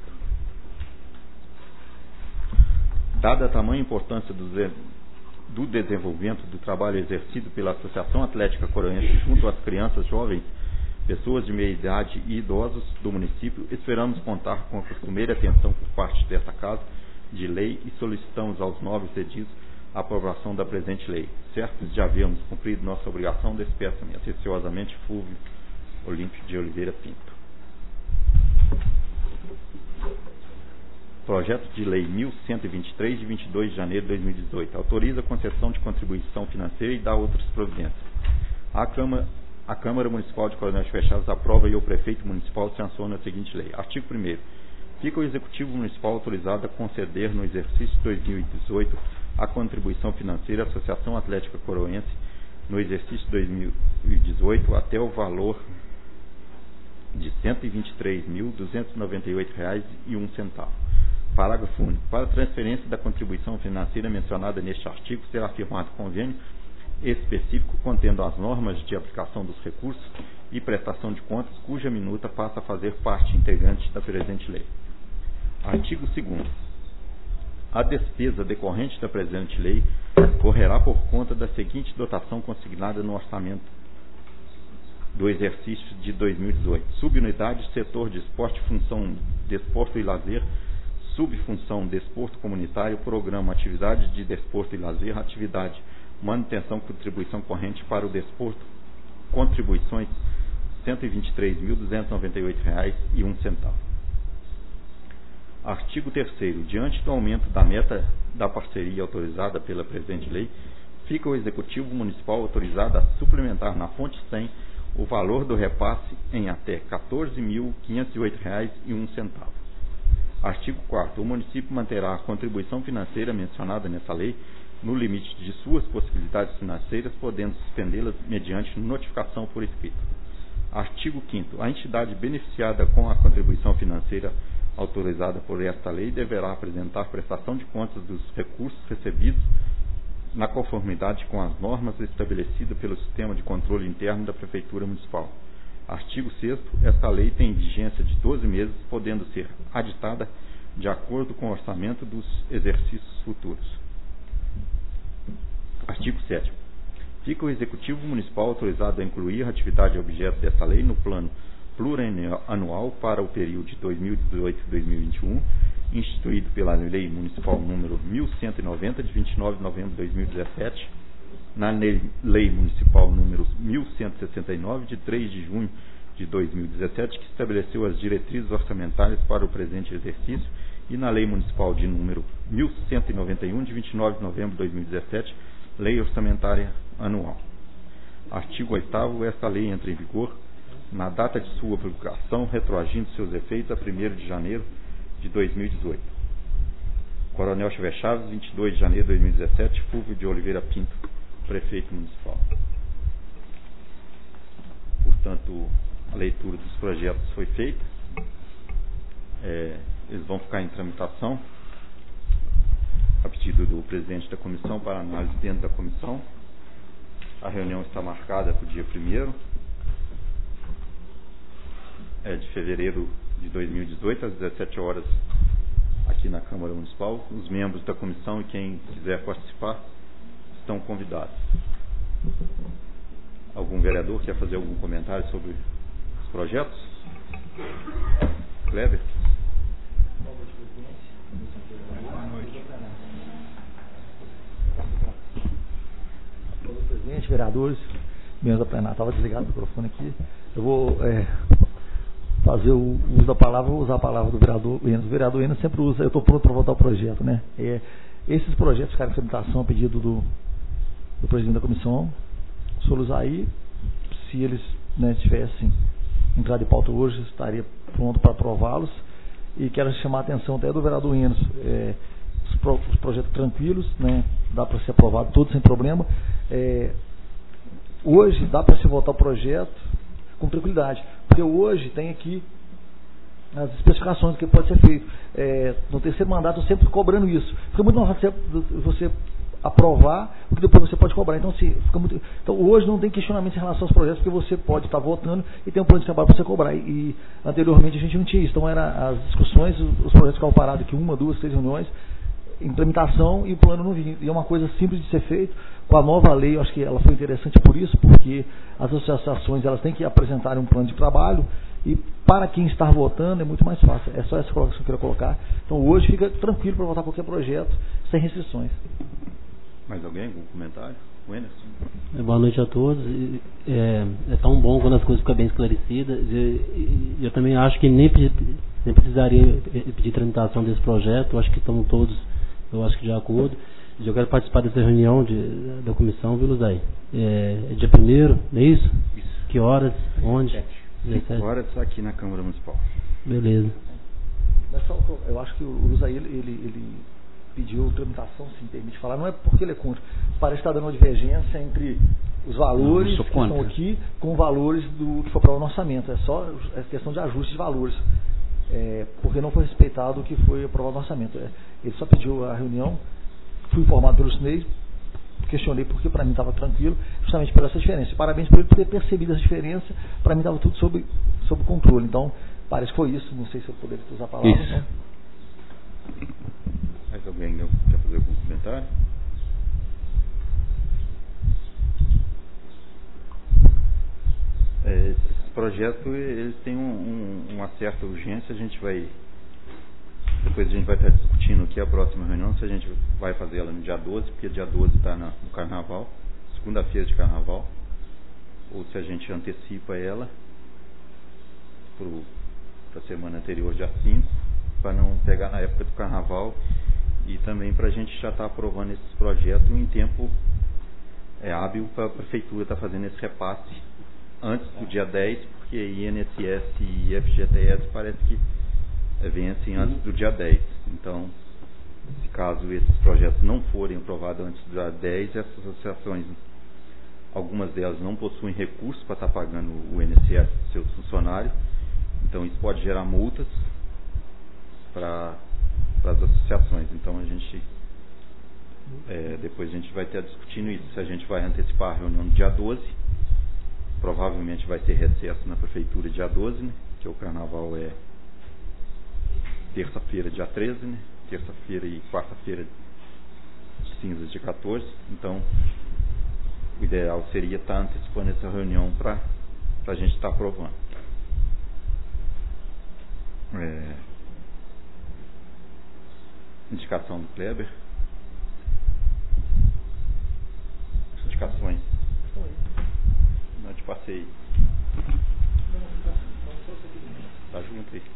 [SPEAKER 1] Dada a tamanha importância do desenvolvimento do trabalho exercido pela Associação Atlética Coroense junto às crianças, jovens, pessoas de meia idade e idosos do município, esperamos contar com a costumeira atenção por parte desta Casa de Lei e solicitamos aos nobres edis a aprovação da presente lei. Certos de havermos cumprido nossa obrigação, despeço-me atenciosamente, Fulvio Olímpio de Oliveira Pinto. Projeto de Lei 1123, de 22 de janeiro de 2018, autoriza a concessão de contribuição financeira e dá outras providências. A Câmara Municipal de Coronel Chaves aprova e o Prefeito Municipal sanciona a seguinte lei. Artigo 1º. Fica o Executivo Municipal autorizado a conceder no exercício 2018 a contribuição financeira à Associação Atlética Coroense no exercício 2018 até o valor de R$ 123.298,01. Parágrafo único. Para a transferência da contribuição financeira mencionada neste artigo, será firmado convênio específico contendo as normas de aplicação dos recursos e prestação de contas, cuja minuta passa a fazer parte integrante da presente lei. Artigo 2º. A despesa decorrente da presente lei correrá por conta da seguinte dotação consignada no orçamento do exercício de 2018. Subunidade, setor de esporte, função desporto e lazer, subfunção desporto comunitário, programa, atividade de desporto e lazer, atividade, manutenção, contribuição corrente para o desporto, contribuições R$ 123.298,01. Artigo 3º. Diante do aumento da meta da parceria autorizada pela presente lei, fica o Executivo Municipal autorizado a suplementar na fonte 100 o valor do repasse em até R$ 14.508,01. Artigo 4º. O município manterá a contribuição financeira mencionada nessa lei no limite de suas possibilidades financeiras, podendo suspendê-las mediante notificação por escrito. Artigo 5º. A entidade beneficiada com a contribuição financeira autorizada por esta lei deverá apresentar prestação de contas dos recursos recebidos na conformidade com as normas estabelecidas pelo Sistema de Controle Interno da Prefeitura Municipal. Artigo 6º. Esta lei tem vigência de 12 meses, podendo ser aditada de acordo com o orçamento dos exercícios futuros. Artigo 7º. Fica o Executivo Municipal autorizado a incluir a atividade objeto desta lei no plano plurianual para o período de 2018-2021, instituído pela Lei Municipal número 1190, de 29 de novembro de 2017, na Lei Municipal número 1169, de 3 de junho de 2017, que estabeleceu as diretrizes orçamentárias para o presente exercício, e na Lei Municipal de número 1191, de 29 de novembro de 2017, Lei Orçamentária Anual. Artigo 8º. Esta lei entra em vigor na data de sua publicação, retroagindo seus efeitos a 1º de janeiro de 2018. Coronel Chaves, 22 de janeiro de 2017, Fulvio de Oliveira Pinto, Prefeito Municipal. Portanto, a leitura dos projetos foi feita. Eles vão ficar em tramitação a pedido do presidente da comissão para análise dentro da comissão. A reunião está marcada para o dia 1º de fevereiro de 2018, às 17 horas, aqui na Câmara Municipal. Os membros da comissão e quem quiser participar estão convidados. Algum vereador quer fazer algum comentário sobre os projetos? Kleber?
[SPEAKER 3] Boa noite. Presidente, vereadores, membros da plenária, estava desligado o microfone aqui. Eu vou fazer o uso da palavra, vou usar a palavra do vereador Enes. O vereador Enes sempre usa, eu estou pronto para votar o projeto, né? Esses projetos ficaram em tramitação a pedido do presidente da comissão. Se eu usar aí, se eles tivessem entrado em pauta hoje, estaria pronto para aprová-los. E quero chamar a atenção até do vereador Enes. Os projetos tranquilos, né? Dá para ser aprovado todos sem problema. Hoje dá para se votar o projeto com tranquilidade, porque hoje tem aqui as especificações do que pode ser feito. No terceiro mandato, eu sempre cobrando isso. Fica muito mais fácil você aprovar, porque depois você pode cobrar. Então, então, hoje não tem questionamento em relação aos projetos, porque você pode estar votando e tem um plano de trabalho para você cobrar. E anteriormente a gente não tinha isso. Então, as discussões, os projetos ficavam parados aqui, 1, 2, 3 reuniões, implementação, e o plano não vinha. E é uma coisa simples de ser feito. Com a nova lei, eu acho que ela foi interessante por isso, porque as associações elas têm que apresentar um plano de trabalho, e para quem está votando é muito mais fácil. É só essa colocação que eu queria colocar. Então hoje fica tranquilo para votar qualquer projeto, sem restrições.
[SPEAKER 1] Mais alguém? Algum comentário? O Enerson?
[SPEAKER 4] Boa noite a todos. É tão bom quando as coisas ficam bem esclarecidas. Eu também acho que nem precisaria pedir tramitação desse projeto. Eu acho que estamos todos, de acordo. Eu quero participar dessa reunião da comissão, viu, Luzay? É dia 1º, não é isso?
[SPEAKER 1] Isso.
[SPEAKER 4] Que horas? Onde?
[SPEAKER 1] 5 horas aqui na Câmara Municipal.
[SPEAKER 4] Beleza.
[SPEAKER 3] Eu acho que o Luzay, ele pediu tramitação, se permite falar, não é porque ele é contra. Parece que está dando uma divergência entre os valores que estão aqui com valores do que foi para o orçamento. É só questão de ajuste de valores. Porque não foi respeitado o que foi aprovado no orçamento. Ele só pediu a reunião, fui informado pelo SNEI, questionei porque para mim estava tranquilo, justamente por essa diferença. Parabéns por ele ter percebido essa diferença, para mim estava tudo sob controle. Então, parece que foi isso, não sei se eu poderia usar a palavra.
[SPEAKER 1] Isso. Então. Mais alguém quer fazer algum comentário? Esse projeto, eles têm uma certa urgência. Depois a gente vai estar discutindo aqui a próxima reunião, se a gente vai fazer ela no dia 12, porque dia 12 está no Carnaval, segunda-feira de Carnaval, ou se a gente antecipa ela para a semana anterior, dia 5, para não pegar na época do Carnaval, e também para a gente já estar aprovando esses projetos em tempo hábil para a Prefeitura estar fazendo esse repasse antes do dia 10, porque INSS e FGTS parece que vencem antes do dia 10. Então, se caso esses projetos não forem aprovados antes do dia 10, essas associações, algumas delas não possuem recursos para estar pagando o INSS dos seus funcionários, então isso pode gerar multas para as associações. Então depois a gente vai estar discutindo isso, se a gente vai antecipar a reunião no dia 12, provavelmente vai ter recesso na Prefeitura dia 12, né, que o Carnaval é terça-feira, dia 13, né? Terça-feira e quarta-feira de cinzas, dia 14. Então, o ideal seria estar antecipando essa reunião para a gente estar aprovando. Indicação do Kleber. Indicações. Não te passei. Tá junto aí.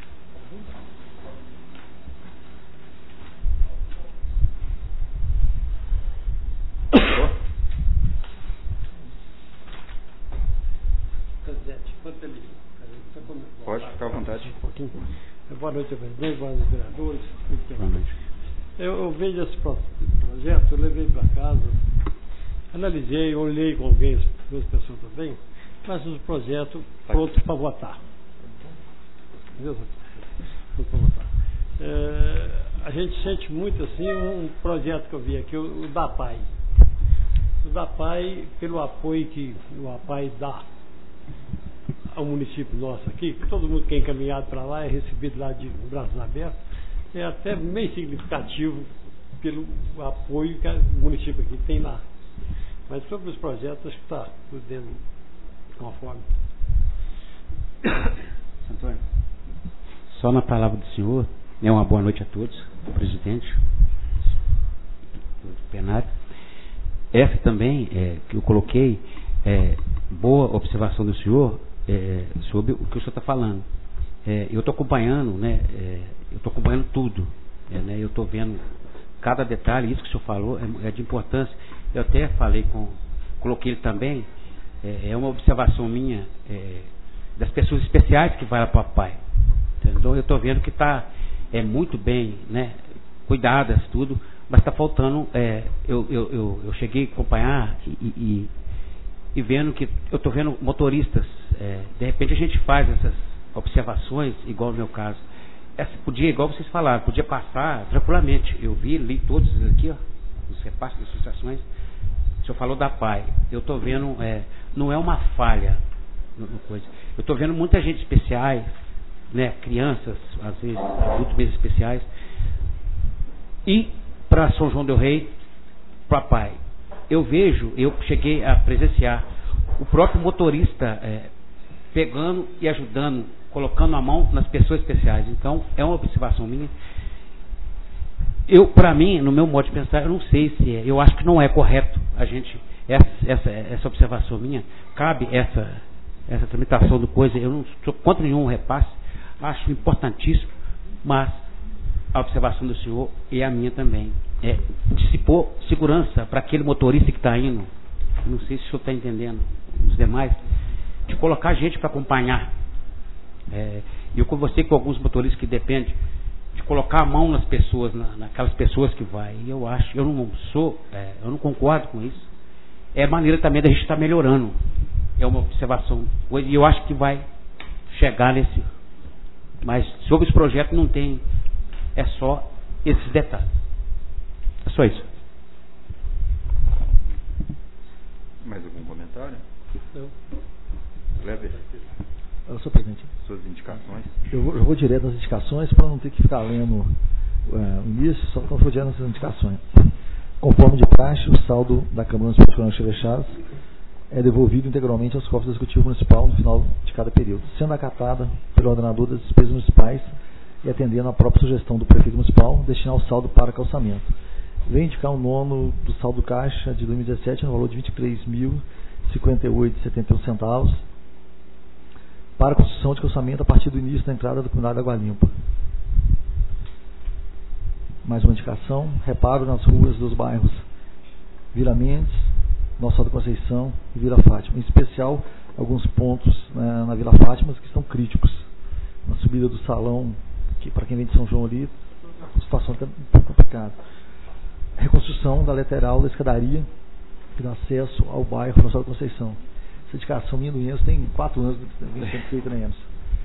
[SPEAKER 1] Pode ficar à vontade.
[SPEAKER 5] Boa noite, presidente, boa noite, vereadores. Boa noite. Eu vejo esse projeto, eu levei para casa, analisei, olhei com alguém, duas pessoas também, mas os projetos prontos para votar. Prontos para votar. A gente sente muito assim um projeto que eu vi aqui, o DAPAI. O DAPAI, pelo apoio que o APAI dá ao município nosso aqui, que todo mundo que é encaminhado para lá é recebido lá de braços abertos, é até meio significativo pelo apoio que o município aqui tem lá. Mas sobre os projetos, acho que está tudo dentro conforme.
[SPEAKER 6] Antônio, só na palavra do senhor, uma boa noite a todos, presidente, do plenário. Essa também, que eu coloquei, boa observação do senhor, sobre o que o senhor está falando. Eu estou acompanhando, né? Eu estou acompanhando tudo, né? Eu estou vendo cada detalhe, isso que o senhor falou é de importância. Eu até coloquei ele também, é uma observação minha, das pessoas especiais que vai lá para o papai. Então eu estou vendo que está muito bem, né? Cuidadas, tudo, mas está faltando. Eu cheguei a acompanhar e e vendo que eu estou vendo motoristas, de repente a gente faz essas observações, igual no meu caso. Podia, igual vocês falaram, podia passar tranquilamente. Eu li todos aqui, ó, os repasses das associações. O senhor falou da PAI. Eu estou vendo, não é uma falha no coisa. Eu estou vendo muita gente especiais, né, crianças, às vezes adultos mesmo especiais. E para São João del Rei, para PAI. Eu cheguei a presenciar o próprio motorista pegando e ajudando, colocando a mão nas pessoas especiais. Então, é uma observação minha. Para mim, no meu modo de pensar, eu não sei se eu acho que não é correto a gente, essa observação minha, cabe essa tramitação do coisa, eu não sou contra nenhum repasse, acho importantíssimo, mas a observação do senhor e a minha também de se pôr segurança para aquele motorista que está indo, não sei se o senhor está entendendo, os demais, de colocar gente para acompanhar. Eu conversei com alguns motoristas que dependem de colocar a mão nas pessoas, naquelas pessoas que vai. E eu não concordo com isso. É maneira também da gente estar melhorando. É uma observação. E eu acho que vai chegar nesse. Mas sobre esse projeto não tem. É só esses detalhes. É só isso.
[SPEAKER 1] Mais algum comentário?
[SPEAKER 5] Não.
[SPEAKER 1] Kleber?
[SPEAKER 3] Senhor presidente.
[SPEAKER 1] Suas indicações?
[SPEAKER 3] Eu vou direto nas indicações para não ter que ficar lendo o início, só que eu vou direto nessas indicações. Conforme de praxe, o saldo da Câmara Municipal de Coronel Chaves é devolvido integralmente aos cofres do Executivo Municipal no final de cada período, sendo acatada pelo ordenador das despesas municipais e atendendo à própria sugestão do prefeito municipal, destinar o saldo para calçamento. Vem indicar o nono do saldo caixa de 2017 no valor de R$ 23.058,71 para a construção de calçamento a partir do início da entrada da comunidade Água Limpa. Mais uma indicação, reparo nas ruas dos bairros Vila Mendes, Nossa Senhora da Conceição e Vila Fátima. Em especial, alguns pontos na Vila Fátima que estão críticos. Na subida do salão, que para quem vem de São João ali, a situação está um pouco complicada. Reconstrução da lateral da escadaria que dá acesso ao bairro Nossa Senhora da Conceição. Essa indicação minha do IENS tem 4 anos que vem sendo feita na IENS.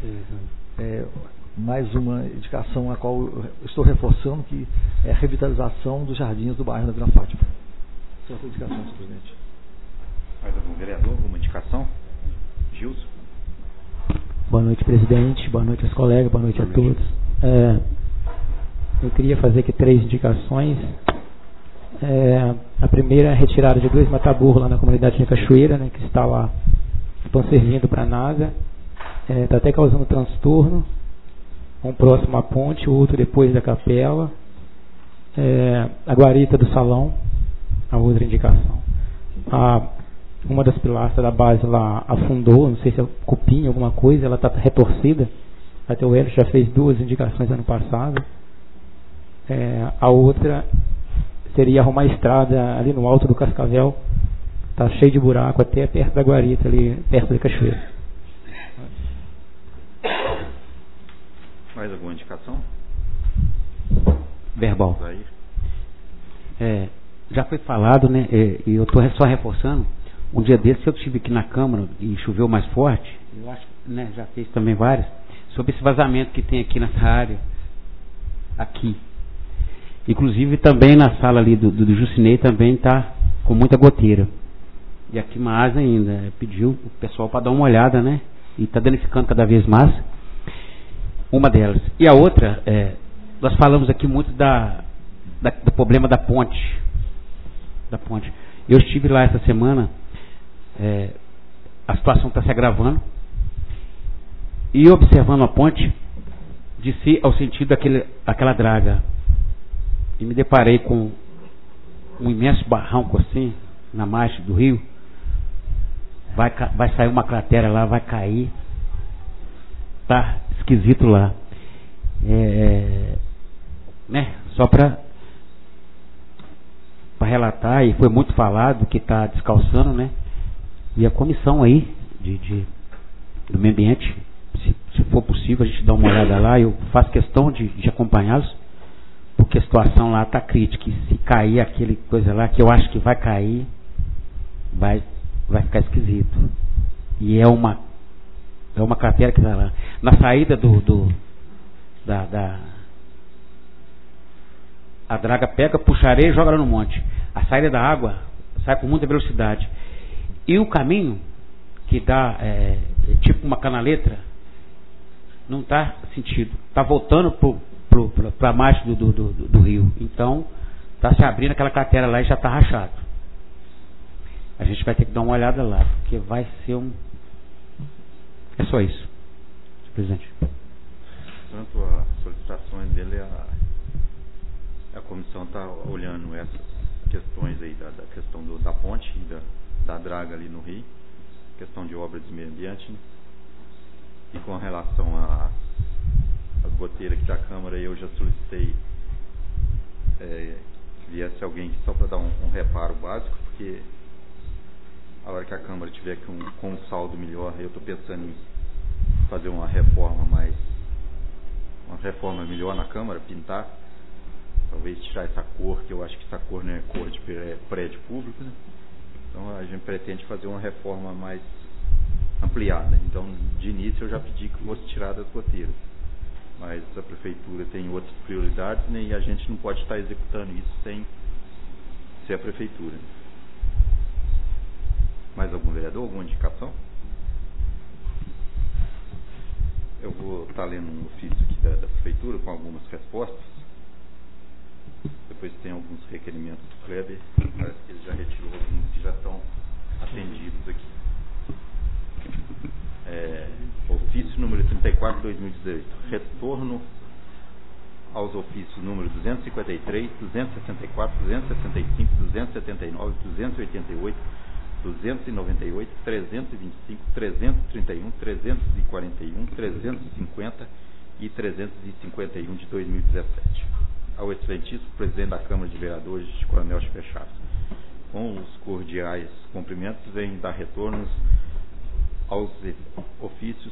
[SPEAKER 3] Mais uma indicação a qual eu estou reforçando, que é a revitalização dos jardins do bairro da Vila Fátima. Essa é a indicação, senhor presidente.
[SPEAKER 1] Mais algum vereador, alguma indicação? Gilson?
[SPEAKER 7] Boa noite, presidente. Boa noite aos colegas. Boa noite a todos. Eu queria fazer aqui 3 indicações. A primeira é a retirada de 2 mataburros lá na comunidade de Cachoeira, né, que estão servindo para a NASA. Está até causando transtorno. Um próximo à ponte, o outro depois da capela. A guarita do salão, a outra indicação. Uma das pilastras da base lá afundou, não sei se é cupim, alguma coisa, ela está retorcida. Até o Hélio já fez 2 indicações ano passado. A outra seria arrumar a estrada ali no alto do Cascavel. Está cheio de buraco até perto da guarita, ali perto da cachoeira.
[SPEAKER 1] Mais alguma indicação?
[SPEAKER 6] Verbal. Já foi falado, né? E eu estou só reforçando. Um dia desses eu estive aqui na Câmara e choveu mais forte. Eu acho que, né, já fez também várias. Sobre esse vazamento que tem aqui nessa área. Aqui. Inclusive também na sala ali do Jucinei também está com muita goteira. E aqui mais ainda. Pediu o pessoal para dar uma olhada, né? E está danificando cada vez mais. Uma delas. E a outra, nós falamos aqui muito do problema da ponte. Eu estive lá essa semana, a situação está se agravando, e observando a ponte, desci ao sentido daquela draga, e me deparei com um imenso barranco assim, na margem do rio. Vai sair uma cratera lá, vai cair. Tá esquisito lá. Né? Só para relatar, e foi muito falado que está descalçando, né? E a comissão aí do meio ambiente, se for possível, a gente dá uma olhada lá. Eu faço questão de acompanhá-los, porque a situação lá está crítica. E se cair aquele coisa lá, que eu acho que vai cair, vai vai ficar esquisito. E é uma cratera que está lá. Na saída a draga pega, puxa areia e joga lá no monte. A saída da água sai com muita velocidade. E o caminho, que dá tipo uma canaleta, não está sentido. Está voltando para a margem do rio. Então, está se abrindo aquela cratera lá e já está rachado. A gente vai ter que dar uma olhada lá, porque vai ser É só isso, senhor presidente.
[SPEAKER 1] Tanto as solicitações dele, a comissão está olhando essas questões aí, da questão da ponte e da draga ali no rio, questão de obras de meio ambiente, né? E com relação às goteiras aqui da Câmara, eu já solicitei que viesse alguém só para dar um reparo básico, porque a hora que a Câmara tiver com um saldo melhor, eu estou pensando em fazer uma reforma melhor na Câmara, pintar, talvez tirar essa cor, que eu acho que essa cor não é cor de prédio público, né? Então a gente pretende fazer uma reforma mais ampliada. Então, de início eu já pedi que fosse tirada as goteiras, mas a Prefeitura tem outras prioridades, né? E a gente não pode estar executando isso sem ser a Prefeitura. Mais algum vereador? Alguma indicação? Eu vou estar lendo um ofício aqui da Prefeitura com algumas respostas. Depois tem alguns requerimentos do Kleber. Parece que ele já retirou alguns que já estão atendidos aqui. Ofício número 34, 2018. Retorno aos ofícios número 253, 264, 265, 279, 288, 298, 325, 331, 341, 350 e 351 de 2017. Ao excelentíssimo presidente da Câmara de Vereadores de Coronel Chiver Chaves, com os cordiais cumprimentos, venho dar retornos aos ofícios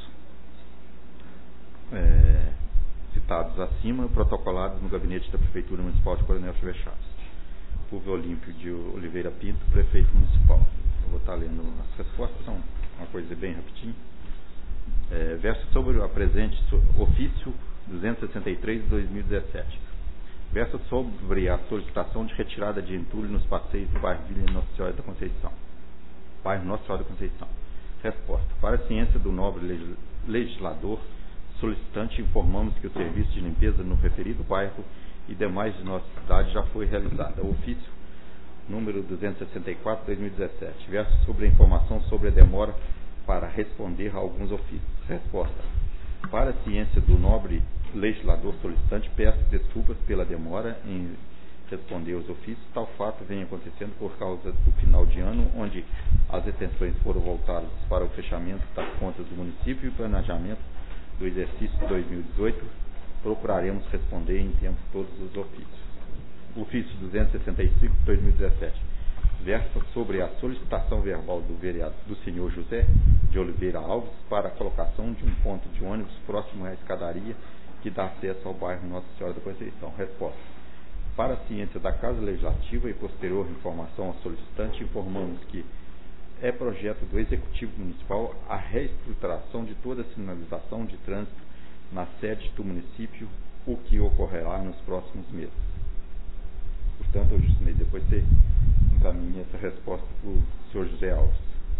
[SPEAKER 1] citados acima, protocolados no gabinete da Prefeitura Municipal de Coronel Chiver Chaves. Fulvio Olímpio de Oliveira Pinto, prefeito municipal. Eu vou estar lendo as respostas, são uma coisa bem rapidinho. Verso sobre a presente ofício 263 de 2017. Verso sobre a solicitação de retirada de entulho nos passeios do bairro Vila Nossa Senhora da Conceição. Bairro Nossa Senhora da Conceição. Resposta. Para a ciência do nobre legislador solicitante, informamos que o serviço de limpeza no referido bairro e demais de nossa cidade já foi realizada. Ofício número 264, 2017. Verso sobre a informação sobre a demora para responder a alguns ofícios. Resposta. Para a ciência do nobre legislador solicitante, peço desculpas pela demora em responder os ofícios. Tal fato vem acontecendo por causa do final de ano, onde as atenções foram voltadas para o fechamento das contas do município e o planejamento do exercício de 2018. Procuraremos responder em tempo todos os ofícios. Ofício 265, 2017. Versa sobre a solicitação verbal do senhor José de Oliveira Alves para a colocação de um ponto de ônibus próximo à escadaria que dá acesso ao bairro Nossa Senhora da Conceição. Resposta. Para a ciência da Casa Legislativa e posterior informação ao solicitante, informamos que é projeto do Executivo Municipal a reestruturação de toda a sinalização de trânsito na sede do município, o que ocorrerá nos próximos meses. Portanto, eu Justinei, depois você encaminha essa resposta para o senhor José Alves.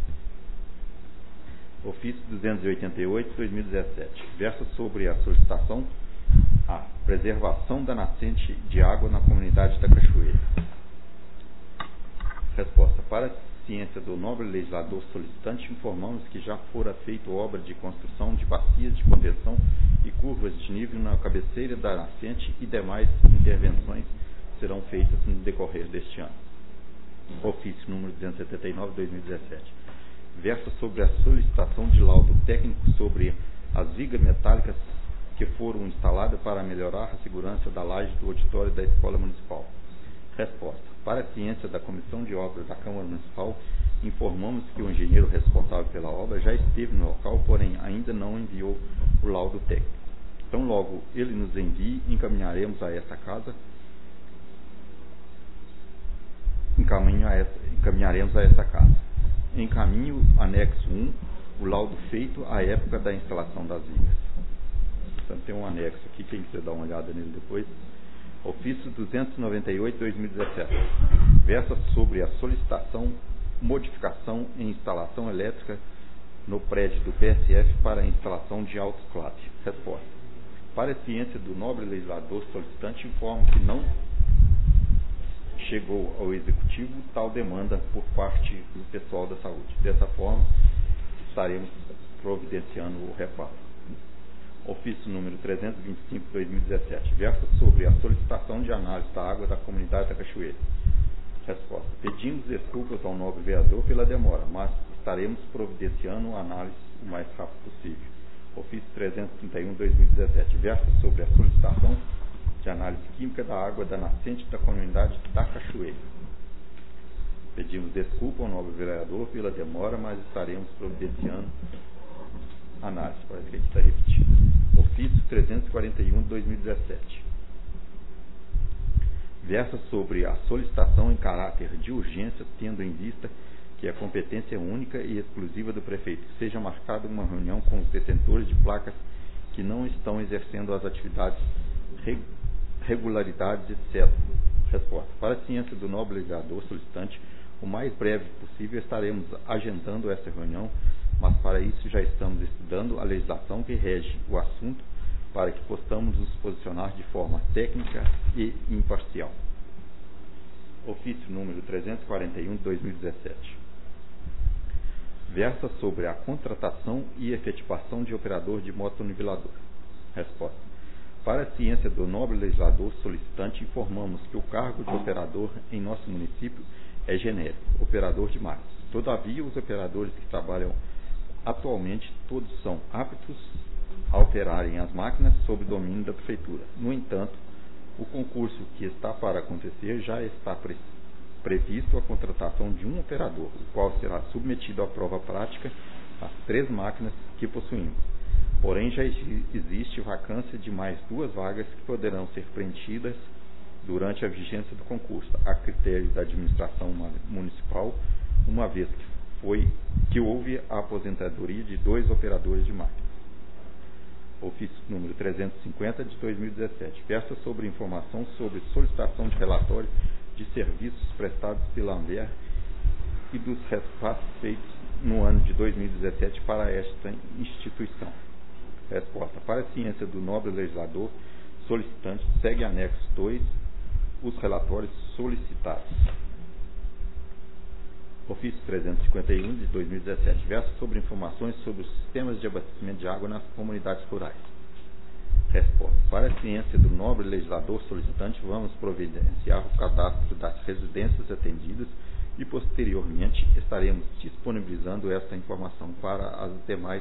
[SPEAKER 1] Ofício 288, 2017. Versa sobre a solicitação a preservação da nascente de água na comunidade da Cachoeira. Resposta. Para a ciência do nobre legislador solicitante, informamos que já fora feita obra de construção de bacias de contenção e curvas de nível na cabeceira da nascente e demais intervenções serão feitas no decorrer deste ano. Ofício número 279, 2017. Versa sobre a solicitação de laudo técnico sobre as vigas metálicas que foram instaladas para melhorar a segurança da laje do auditório da Escola Municipal. Resposta. Para a ciência da Comissão de Obras da Câmara Municipal, informamos que o engenheiro responsável pela obra já esteve no local, porém ainda não enviou o laudo técnico. Então, logo ele nos envie, encaminharemos a essa casa, encaminharemos a essa casa. encaminho anexo 1, o laudo feito à época da instalação das vigas. Então tem um anexo aqui, quem quiser dar uma olhada nele depois. Ofício 298/2017. Versa sobre a solicitação, modificação em instalação elétrica no prédio do PSF para a instalação de autoclave. Resposta. Para a ciência do nobre legislador solicitante, informo que não chegou ao Executivo tal demanda por parte do pessoal da saúde. Dessa forma, estaremos providenciando o reparo. Ofício número 325/2017. Versa sobre a solicitação de análise da água da comunidade da Cachoeira. Resposta. Pedimos desculpas ao nobre vereador pela demora, mas estaremos providenciando a análise o mais rápido possível. Ofício 331/2017. Versa sobre a solicitação de análise química da água da nascente da comunidade da Cachoeira. Pedimos desculpa ao nobre vereador pela demora, mas estaremos providenciando análise. Parece que aqui está repetido. Ofício 341/2017. Versa sobre a solicitação em caráter de urgência, tendo em vista que a competência é única e exclusiva do prefeito, que seja marcada uma reunião com os detentores de placas que não estão exercendo as atividades, regularidades, etc. Resposta. Para a ciência do nobre legislador solicitante, o mais breve possível estaremos agendando essa reunião, mas para isso já estamos estudando a legislação que rege o assunto para que possamos nos posicionar de forma técnica e imparcial. Ofício número 341/2017. Versa sobre a contratação e efetivação de operador de motonivelador. Resposta. Para a ciência do nobre legislador solicitante, informamos que o cargo de operador em nosso município é genérico, operador de máquinas. Todavia, os operadores que trabalham atualmente todos são aptos a operarem as máquinas sob domínio da prefeitura. No entanto, o concurso que está para acontecer já está previsto a contratação de um operador, o qual será submetido à prova prática as 3 máquinas que possuímos. Porém, já existe vacância de mais 2 vagas que poderão ser preenchidas durante a vigência do concurso, a critério da administração municipal, uma vez que houve a aposentadoria de 2 operadores de máquinas. Ofício número 350/2017. Versa sobre informação sobre solicitação de relatório de serviços prestados pela ANVER e dos repasses feitos no ano de 2017 para esta instituição. Resposta. Para a ciência do nobre legislador solicitante, segue anexo 2 os relatórios solicitados. Ofício 351/2017. Versa sobre informações sobre os sistemas de abastecimento de água nas comunidades rurais. Resposta. Para a ciência do nobre legislador solicitante, vamos providenciar o cadastro das residências atendidas e, posteriormente, estaremos disponibilizando esta informação para as demais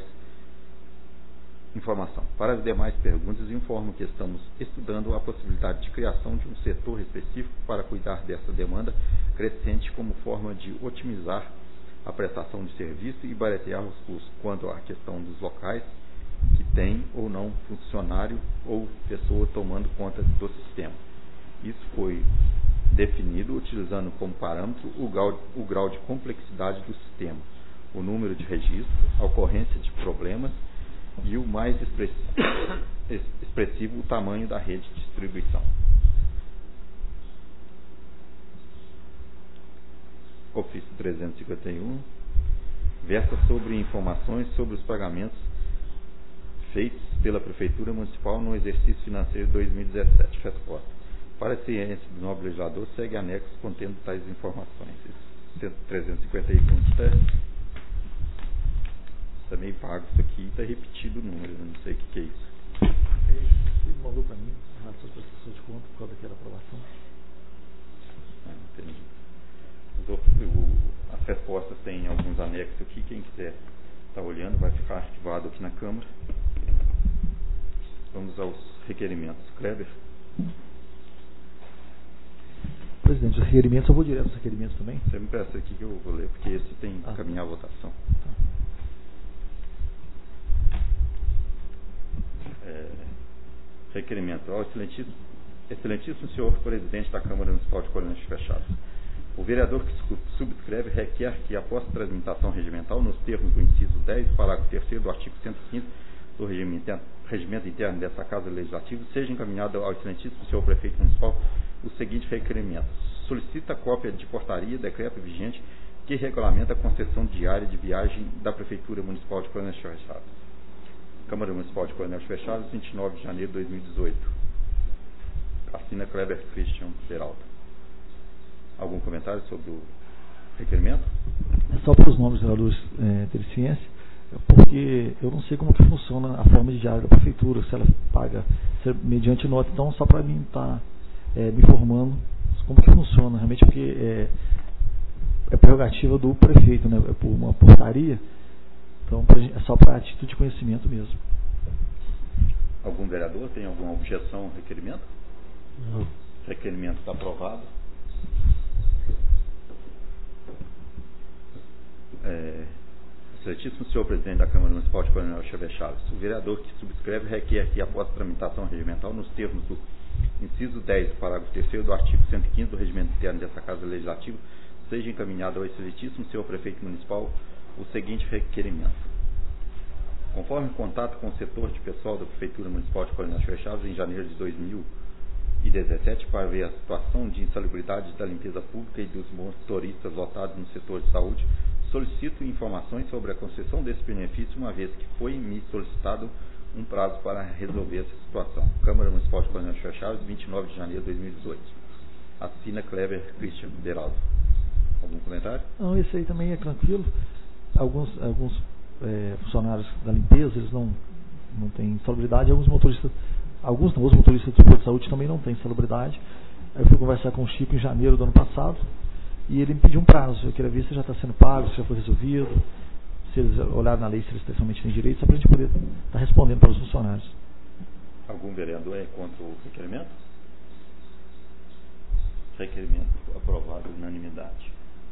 [SPEAKER 1] Para as demais perguntas, informo que estamos estudando a possibilidade de criação de um setor específico para cuidar dessa demanda crescente como forma de otimizar a prestação de serviço e baratear os custos. Quanto à questão dos locais que tem ou não funcionário ou pessoa tomando conta do sistema, isso foi definido utilizando como parâmetro o grau de complexidade do sistema, o número de registros, a ocorrência de problemas e o mais expressivo o tamanho da rede de distribuição. Ofício 351 versa sobre informações sobre os pagamentos feitos pela Prefeitura Municipal no exercício financeiro de 2017. Resposta. Para a ciência do nobre legislador, segue anexo contendo tais informações. Esse 351 está meio vago isso aqui, está repetido o número, eu não sei o que é isso.
[SPEAKER 3] Ele mandou para mim as suas prestações de conta por causa daquela aprovação.
[SPEAKER 1] Entendi. As respostas têm alguns anexos aqui, quem quiser estar olhando vai ficar arquivado aqui na Câmara. Vamos aos requerimentos. Kleber?
[SPEAKER 3] Presidente, os requerimentos, eu vou direto aos requerimentos também.
[SPEAKER 1] Você me peça aqui que eu vou ler, porque esse tem que encaminhar a votação.
[SPEAKER 3] Tá.
[SPEAKER 1] Requerimento ao excelentíssimo senhor presidente da Câmara Municipal de Coronel Fechados. O vereador que subscreve requer que, após tramitação regimental, nos termos do inciso 10, parágrafo 3º do artigo 115 do regimento interno desta Casa Legislativa, seja encaminhado ao excelentíssimo senhor prefeito municipal o seguinte requerimento. Solicita cópia de portaria, decreto vigente, que regulamenta a concessão diária de viagem da Prefeitura Municipal de Coronel Chaves. Câmara Municipal de Coronel Chaves, 29 de janeiro de 2018. Assina Kleber Christian Beraldo. Algum comentário sobre o requerimento?
[SPEAKER 3] É só para os nomes dos vereadores tericienses, porque eu não sei como que funciona a forma de diária da Prefeitura, se ela paga mediante nota. Então, só para mim estar me informando como que funciona, realmente, porque é prerrogativa do prefeito, né? É por uma portaria, então é só para título de conhecimento mesmo.
[SPEAKER 1] Algum vereador tem alguma objeção ao requerimento?
[SPEAKER 4] Não.
[SPEAKER 1] O requerimento está aprovado. Excelentíssimo senhor presidente da Câmara Municipal de Coronel Chaves, o vereador que subscreve requer que, após tramitação regimental, nos termos do inciso 10, parágrafo 3º do artigo 115 do regimento interno dessa Casa Legislativa, seja encaminhado ao excelentíssimo senhor prefeito municipal o seguinte requerimento. Conforme contato com o setor de pessoal da Prefeitura Municipal de Coronel Chaves em janeiro de 2017 para ver a situação de insalubridade da limpeza pública e dos motoristas lotados no setor de saúde, solicito informações sobre a concessão desse benefício, uma vez que foi me solicitado um prazo para resolver essa situação. Câmara Municipal de Coronel Chaves, 29 de janeiro de 2018. Assina Kleber Christian Beraldo. Algum comentário?
[SPEAKER 3] Não, esse aí também é tranquilo. Alguns funcionários da limpeza, eles não têm insalubridade. Os motoristas do setor de saúde também não têm insalubridade. Aí eu fui conversar com o Chico em janeiro do ano passado e ele me pediu um prazo. Eu queria ver se já está sendo pago, se já foi resolvido, se eles olharem na lei, se eles realmente têm direito, só para a gente poder estar respondendo para os funcionários.
[SPEAKER 1] Algum vereador é contra o requerimento? Requerimento aprovado por unanimidade.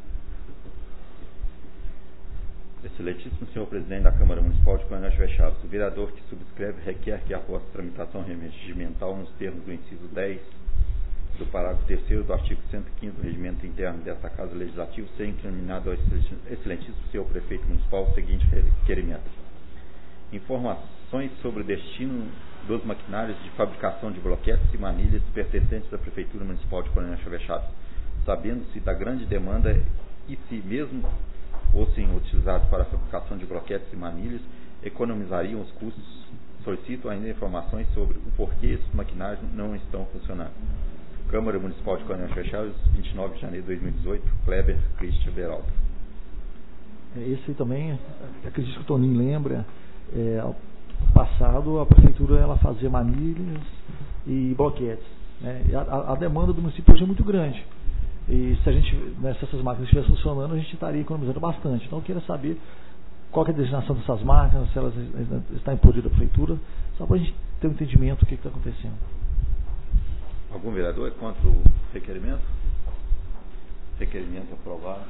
[SPEAKER 1] Excelentíssimo senhor presidente da Câmara Municipal de Coronel Chaves, o vereador que subscreve requer que, após tramitação regimental nos termos do inciso 10 do parágrafo 3º do artigo 115 do regimento interno desta Casa Legislativa, seja encaminhado ao excelentíssimo senhor prefeito municipal o seguinte requerimento. Informações sobre o destino dos maquinários de fabricação de bloquetes e manilhas pertencentes à Prefeitura Municipal de Coronel Chaves, sabendo-se da grande demanda e se mesmo fossem utilizados para a fabricação de bloquetes e manilhas, economizariam os custos. Solicito ainda informações sobre o porquê esses maquinários não estão funcionando. Câmara Municipal de Coronel Chaves, 29 de janeiro de 2018, Kleber Christian Beraldo.
[SPEAKER 3] Esse aí também, acredito que o Toninho lembra, passado a Prefeitura ela fazia manilhas e bloquetes. Né? A demanda do município hoje é muito grande. E se essas máquinas estivessem funcionando, a gente estaria economizando bastante. Então eu queria saber qual que é a destinação dessas máquinas, se elas estão em poder da Prefeitura, só para a gente ter um entendimento do que está acontecendo.
[SPEAKER 1] Algum vereador é contra o requerimento? Requerimento aprovado.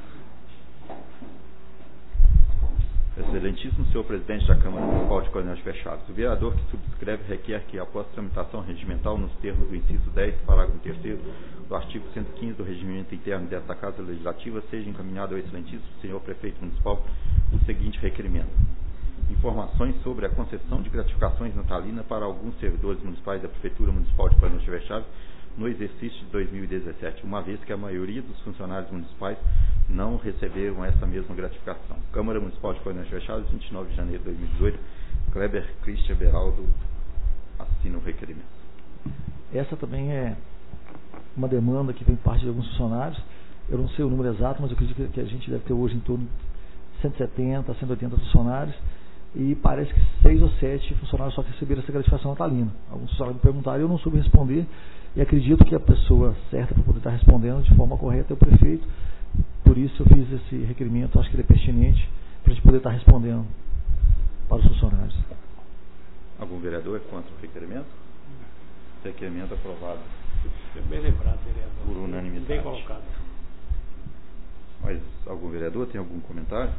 [SPEAKER 1] Excelentíssimo senhor presidente da Câmara Municipal de Coronel Chaves, o vereador que subscreve requer que, após tramitação regimental nos termos do inciso 10, parágrafo 3º do artigo 115 do regimento interno desta Casa Legislativa, seja encaminhado ao excelentíssimo senhor prefeito municipal o seguinte requerimento. Informações sobre a concessão de gratificações natalinas para alguns servidores municipais da Prefeitura Municipal de Coronel Chaves no exercício de 2017, uma vez que a maioria dos funcionários municipais não receberam essa mesma gratificação. Câmara Municipal de Coronel Chaves, 29 de janeiro de 2018, Kleber Christian Beraldo assina o requerimento.
[SPEAKER 3] Essa também é uma demanda que vem parte de alguns funcionários. Eu não sei o número exato, mas eu acredito que a gente deve ter hoje em torno de 170, 180 funcionários, e parece que 6 ou 7 funcionários só receberam essa gratificação natalina. Alguns funcionários me perguntaram e eu não soube responder, e acredito que a pessoa certa para poder estar respondendo de forma correta é o prefeito. Por isso eu fiz esse requerimento, acho que ele é pertinente para a gente poder estar respondendo para os funcionários.
[SPEAKER 1] Algum vereador é contra o requerimento? Requerimento aprovado.
[SPEAKER 5] Bem lembrado, vereador.
[SPEAKER 1] Por unanimidade.
[SPEAKER 5] Bem colocado.
[SPEAKER 1] Mas algum vereador tem algum comentário?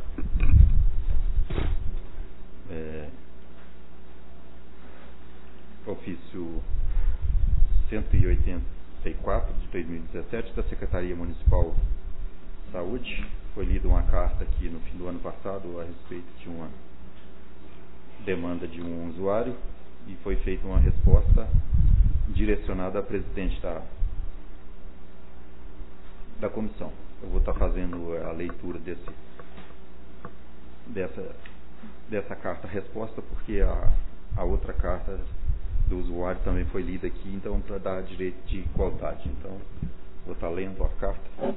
[SPEAKER 1] Ofício 184 de 2017 da Secretaria Municipal Saúde. Foi lida uma carta aqui no fim do ano passado a respeito de uma demanda de um usuário e foi feita uma resposta direcionada à presidente da comissão. Eu vou estar fazendo a leitura dessa carta-resposta, porque a outra carta do usuário também foi lida aqui, então para dar direito de igualdade. Então, vou estar lendo a carta,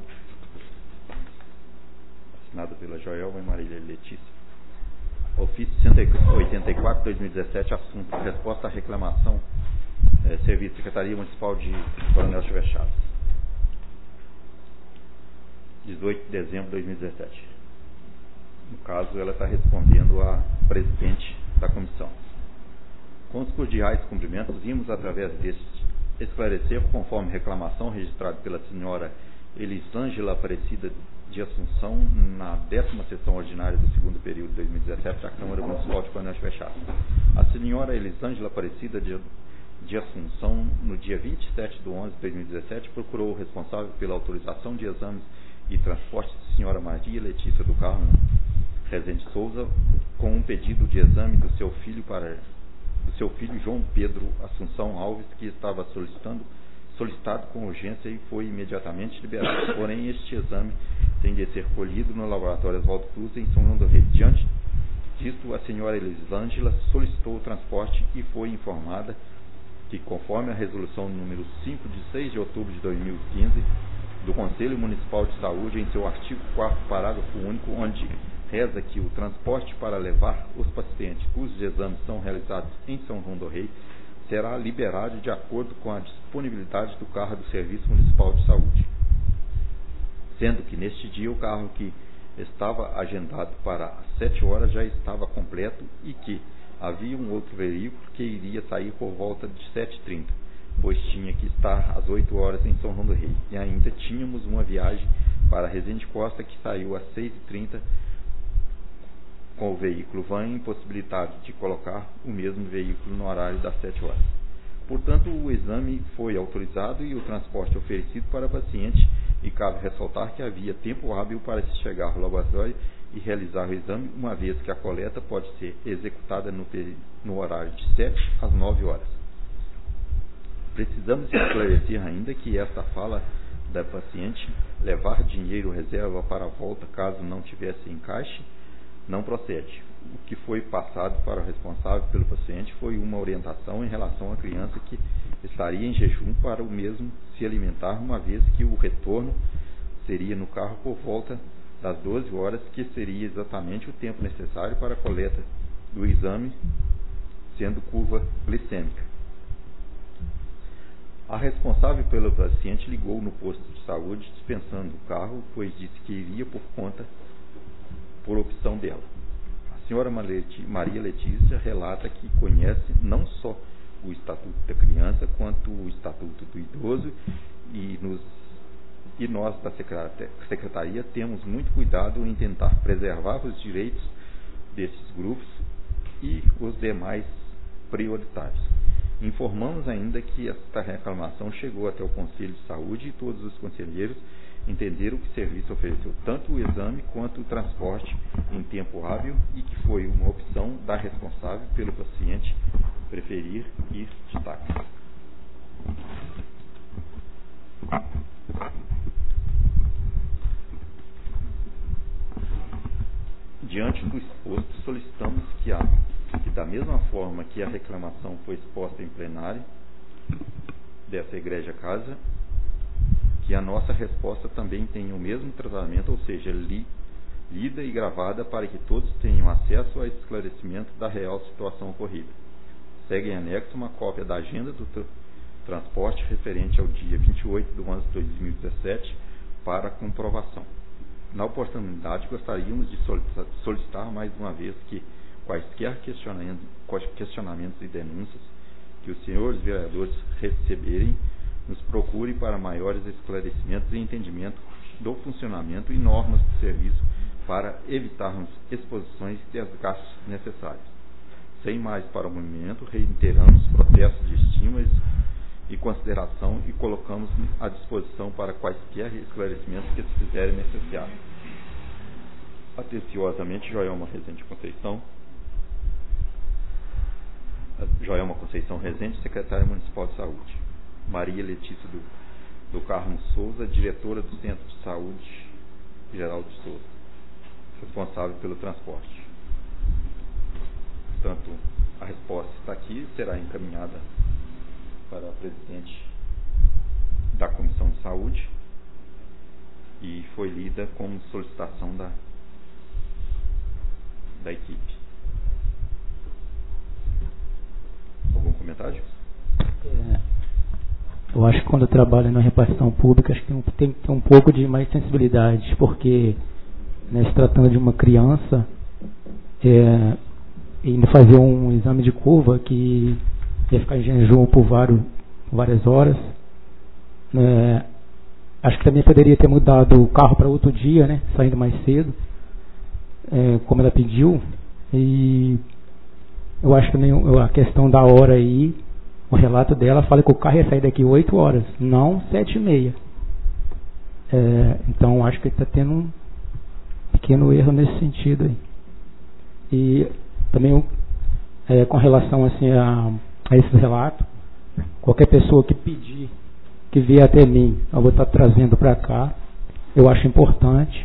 [SPEAKER 1] assinada pela Joelma e Marília Letícia. Ofício 184/2017, assunto: resposta à reclamação, Serviço Secretaria Municipal de Coronel Silva Chaves, 18 de dezembro de 2017. No caso, ela está respondendo à presidente da comissão. Com os cordiais cumprimentos, vimos através deste esclarecer, conforme reclamação registrada pela senhora Elisângela Aparecida de Assunção, na 10ª sessão ordinária do segundo período de 2017 da Câmara Municipal de Coronel Silva Chaves. A senhora Elisângela Aparecida de Assunção, no dia 27 de 11 de 2017, procurou o responsável pela autorização de exames e transporte de senhora Maria Letícia do Carmo Rezende Souza, com um pedido de exame do seu filho João Pedro Assunção Alves, que estava solicitado com urgência e foi imediatamente liberado. Porém, este exame tem de ser colhido no laboratório Oswaldo Cruz, em São João do Rei. Diante disto, a senhora Elisângela solicitou o transporte e foi informada que, conforme a resolução número 5 de 6 de outubro de 2015 do Conselho Municipal de Saúde, em seu artigo 4º, parágrafo único, onde reza que o transporte para levar os pacientes cujos exames são realizados em São João do Rei será liberado de acordo com a disponibilidade do carro do Serviço Municipal de Saúde, sendo que neste dia o carro que estava agendado para as 7 horas já estava completo e que havia um outro veículo que iria sair por volta de 7h30, pois tinha que estar às 8 horas em São João do Rei, e ainda tínhamos uma viagem para Resende Costa que saiu às 6h30 com o veículo van, impossibilitado de colocar o mesmo veículo no horário das 7 horas. Portanto, o exame foi autorizado e o transporte oferecido para o paciente, e cabe ressaltar que havia tempo hábil para se chegar ao laboratório e realizar o exame, uma vez que a coleta pode ser executada no horário de 7 às 9 horas. Precisamos esclarecer ainda que esta fala da paciente, levar dinheiro reserva para a volta caso não tivesse encaixe, não procede. O que foi passado para o responsável pelo paciente foi uma orientação em relação à criança que estaria em jejum para o mesmo se alimentar, uma vez que o retorno seria no carro por volta das 12 horas, que seria exatamente o tempo necessário para a coleta do exame, sendo curva glicêmica. A responsável pelo paciente ligou no posto de saúde dispensando o carro, pois disse que iria por opção dela. A senhora Maria Letícia relata que conhece não só o Estatuto da Criança, quanto o Estatuto do Idoso, e nós da Secretaria temos muito cuidado em tentar preservar os direitos desses grupos e os demais prioritários. Informamos ainda que esta reclamação chegou até o Conselho de Saúde e todos os conselheiros entenderam que o serviço ofereceu tanto o exame quanto o transporte em tempo hábil e que foi uma opção da responsável pelo paciente preferir ir de táxi. Diante do exposto, solicitamos que da mesma forma que a reclamação foi exposta em plenário dessa Igreja Casa, que a nossa resposta também tenha o mesmo tratamento, ou seja, lida e gravada, para que todos tenham acesso ao esclarecimento da real situação ocorrida. Segue em anexo uma cópia da agenda do transporte referente ao dia 28 de 11 de 2017 para comprovação. Na oportunidade, gostaríamos de solicitar mais uma vez que quaisquer questionamentos e denúncias que os senhores vereadores receberem nos procure para maiores esclarecimentos e entendimento do funcionamento e normas do serviço para evitarmos exposições e desgastes necessários. Sem mais para o momento, reiteramos protestos de estima e consideração e colocamos à disposição para quaisquer esclarecimentos que se fizerem necessário. Atenciosamente, Joelma Rezende Conceição. Joelma Conceição Rezende, secretária municipal de saúde. Maria Letícia do Carmo Souza, diretora do Centro de Saúde Geral de Souza, responsável pelo transporte. Portanto, a resposta está aqui, será encaminhada para a presidente da Comissão de Saúde e foi lida como solicitação da equipe. Algum comentário?
[SPEAKER 7] Eu acho que quando eu trabalho na repartição pública, acho que tem que ter um pouco de mais sensibilidade, porque, né, se tratando de uma criança, e ainda fazer um exame de curva que ia ficar em jejum por várias horas, acho que também poderia ter mudado o carro para outro dia, né, saindo mais cedo, como ela pediu. E eu acho também a questão da hora aí, o relato dela fala que o carro ia sair daqui 8 horas, não 7h30. Então acho que está tendo um pequeno erro nesse sentido aí. E também com relação assim a esse relato, qualquer pessoa que pedir, que vier até mim, eu vou estar trazendo para cá, eu acho importante.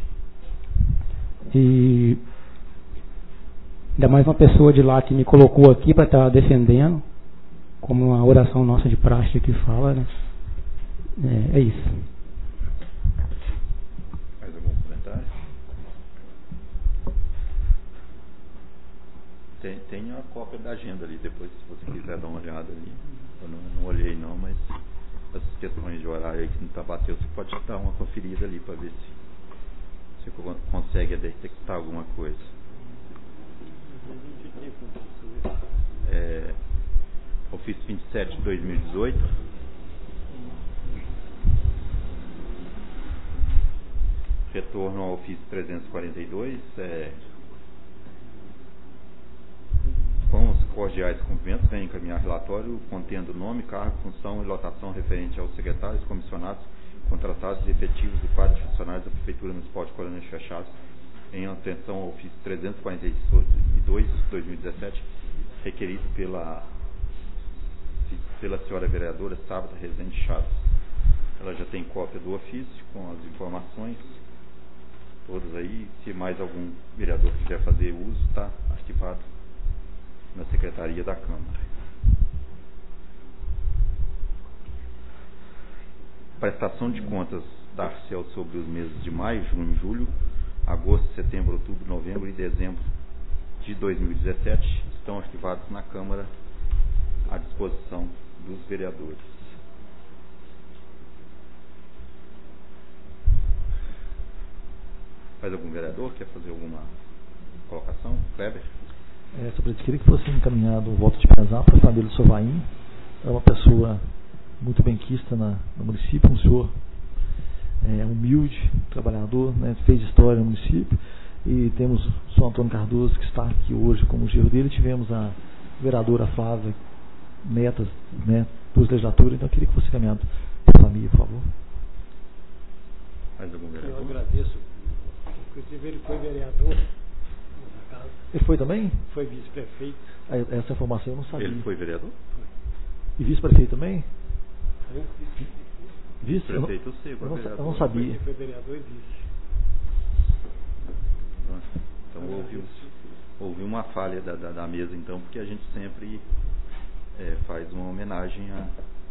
[SPEAKER 7] E ainda mais uma pessoa de lá que me colocou aqui para estar defendendo, como uma oração nossa de praxe que fala, né? É isso.
[SPEAKER 1] Mais algum comentário? Tem a cópia da agenda ali, depois se você quiser dar uma olhada ali. Eu não olhei não, mas essas questões de horário aí que não está batendo, você pode dar uma conferida ali para ver se você consegue detectar alguma coisa. Ofício 27 de 2018. Retorno ao ofício 342. Com os cordiais cumprimentos, vem encaminhar relatório contendo nome, cargo, função e lotação referente aos secretários, comissionados, contratados e efetivos do quadro de funcionários da Prefeitura Municipal de Coronel Fechados, em atenção ao ofício 342 de 2017, requerido pela senhora vereadora Sábata Rezende Chaves. Ela já tem cópia do ofício com as informações todas aí. Se mais algum vereador quiser fazer uso, está arquivado na Secretaria da Câmara. Prestação de contas dar-se sobre os meses de maio, junho, julho, agosto, setembro, outubro, novembro e dezembro de 2017 estão arquivados na Câmara à disposição dos vereadores. Mais algum vereador quer fazer alguma colocação? Kleber?
[SPEAKER 3] Sr. presidente, queria que fosse encaminhado um voto de pesar para a família do Sovaim. É uma pessoa muito benquista no município, um senhor humilde, trabalhador, né, fez história no município. E temos o senhor Antônio Cardoso, que está aqui hoje como genro dele. Tivemos a vereadora Flávia Netas, né, dos legislaturas. Então eu queria que fosse encaminhado para a família, por favor.
[SPEAKER 1] Mais algum vereador?
[SPEAKER 5] Eu agradeço. Inclusive ele foi vereador na casa.
[SPEAKER 3] Ele foi também?
[SPEAKER 5] Foi vice-prefeito.
[SPEAKER 3] Essa informação eu não sabia.
[SPEAKER 1] Ele foi vereador?
[SPEAKER 5] Foi.
[SPEAKER 3] E vice-prefeito também?
[SPEAKER 5] Foi.
[SPEAKER 3] Vice?
[SPEAKER 1] Prefeito, eu sei, vereador.
[SPEAKER 3] Eu não sabia.
[SPEAKER 5] Ele foi vereador e vice.
[SPEAKER 1] Então houve uma falha da mesa, então, porque a gente sempre faz uma homenagem a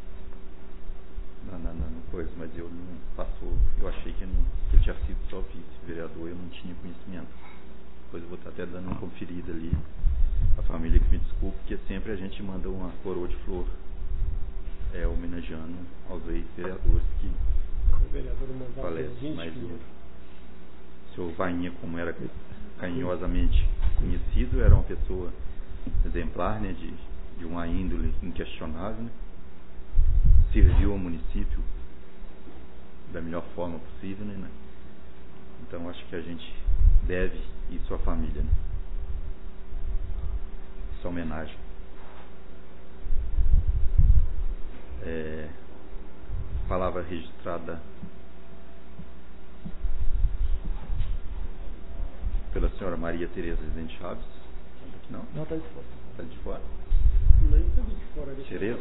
[SPEAKER 1] no coisa, mas eu não passou, eu achei que ele tinha sido só vice-vereador, eu não tinha conhecimento. Depois eu vou estar até dando uma conferida ali, a família que me desculpe, porque sempre a gente manda uma coroa de flor homenageando aos ex-vereadores que falecem, mas o senhor Vainha, como era carinhosamente conhecido, era uma pessoa exemplar, né, de uma índole inquestionável, né? Serviu ao município da melhor forma possível, né? Então acho que a gente deve isso à família, né? Essa homenagem. Palavra registrada pela senhora Maria Tereza Rezende Chaves. Não?
[SPEAKER 3] Não, está de fora.
[SPEAKER 1] Está de fora?
[SPEAKER 5] Não está de fora.
[SPEAKER 1] Tereza?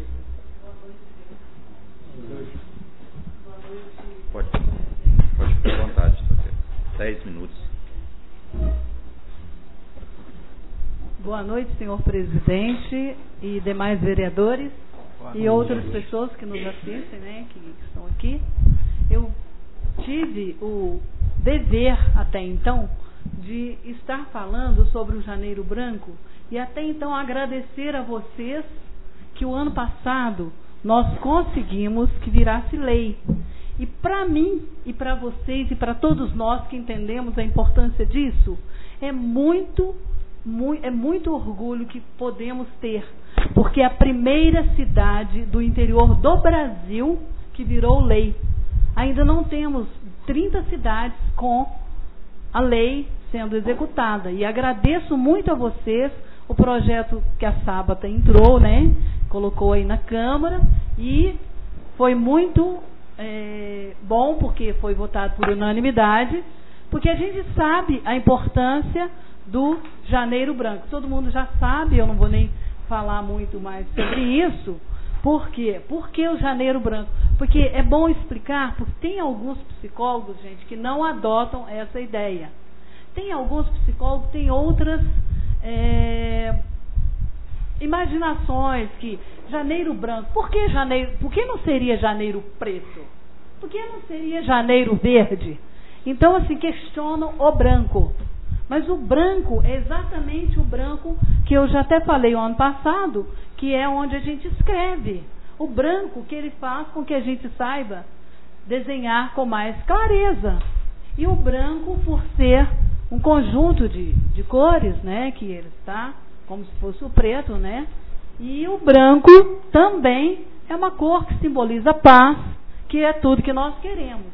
[SPEAKER 1] Pode ficar à vontade, tá? 10 minutos.
[SPEAKER 8] Boa noite, senhor presidente e demais vereadores e outras pessoas que nos assistem, né, que estão aqui. Eu tive o dever até então de estar falando sobre o Janeiro Branco e até então agradecer a vocês que o ano passado nós conseguimos que virasse lei. E para mim, e para vocês, e para todos nós que entendemos a importância disso, é muito orgulho que podemos ter, porque é a primeira cidade do interior do Brasil que virou lei. Ainda não temos 30 cidades com a lei sendo executada. E agradeço muito a vocês o projeto que a Sábata entrou, né? Colocou aí na Câmara e foi muito bom, porque foi votado por unanimidade, porque a gente sabe a importância do Janeiro Branco. Todo mundo já sabe, eu não vou nem falar muito mais sobre isso. Por quê? Por que o Janeiro Branco? Porque é bom explicar, porque tem alguns psicólogos, gente, que não adotam essa ideia. Tem alguns psicólogos que têm outras imaginações, que Janeiro Branco, por que não seria Janeiro Preto? Por que não seria Janeiro Verde? Então, assim, questionam o branco. Mas o branco é exatamente o branco que eu já até falei o ano passado, que é onde a gente escreve. O branco que ele faz com que a gente saiba desenhar com mais clareza. E o branco, por ser um conjunto de cores, né, que ele está como se fosse o preto, né? E o branco também é uma cor que simboliza paz, que é tudo que nós queremos.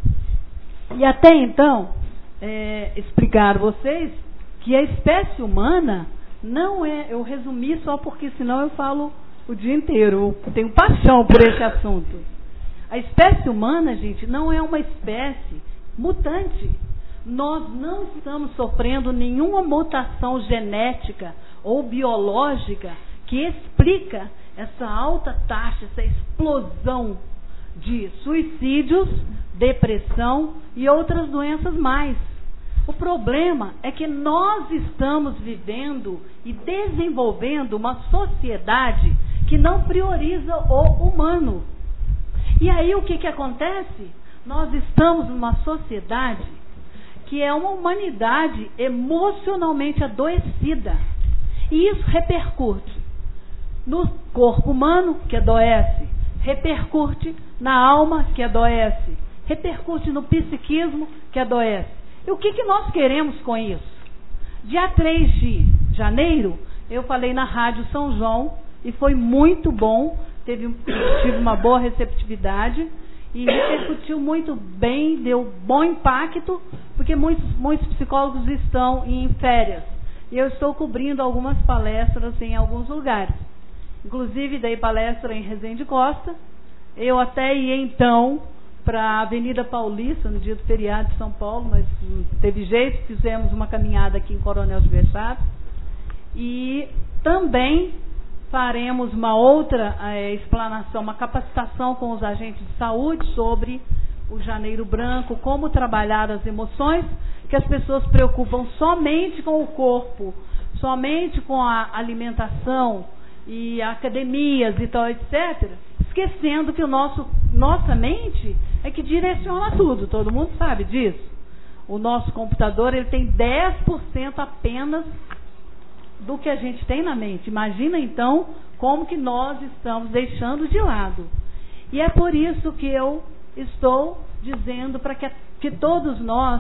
[SPEAKER 8] E até então, explicar a vocês que a espécie humana não é, eu resumi só porque senão eu falo o dia inteiro, eu tenho paixão por esse assunto. A espécie humana, gente, não é uma espécie mutante. Nós não estamos sofrendo nenhuma mutação genética ou biológica que explica essa alta taxa, essa explosão de suicídios, depressão e outras doenças mais. O problema é que nós estamos vivendo e desenvolvendo uma sociedade que não prioriza o humano. E aí o que acontece? Nós estamos numa sociedade que é uma humanidade emocionalmente adoecida. E isso repercute no corpo humano, que adoece, repercute na alma, que adoece, repercute no psiquismo, que adoece. E o que nós queremos com isso? Dia 3 de janeiro, eu falei na Rádio São João, e foi muito bom, tive uma boa receptividade, e repercutiu muito bem, deu bom impacto, porque muitos psicólogos estão em férias. E eu estou cobrindo algumas palestras em alguns lugares. Inclusive, dei palestra em Rezende Costa. Eu até ia, então, para a Avenida Paulista, no dia do feriado de São Paulo, mas não teve jeito, fizemos uma caminhada aqui em Coronel de Chaves. E também faremos uma outra explanação, uma capacitação com os agentes de saúde sobre o Janeiro Branco, como trabalhar as emoções, que as pessoas se preocupam somente com o corpo, somente com a alimentação e academias e tal, etc., esquecendo que nossa mente é que direciona tudo, todo mundo sabe disso. O nosso computador, ele tem 10% apenas do que a gente tem na mente. Imagina, então, como que nós estamos deixando de lado. E é por isso que eu estou dizendo para que todos nós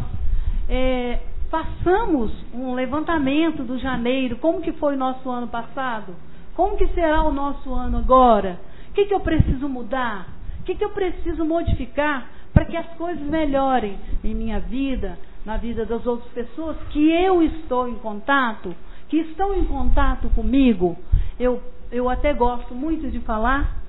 [SPEAKER 8] façamos um levantamento do janeiro, como que foi o nosso ano passado, como que será o nosso ano agora, o que eu preciso mudar, o que eu preciso modificar para que as coisas melhorem em minha vida, na vida das outras pessoas que eu estou em contato, que estão em contato comigo. Eu até gosto muito de falar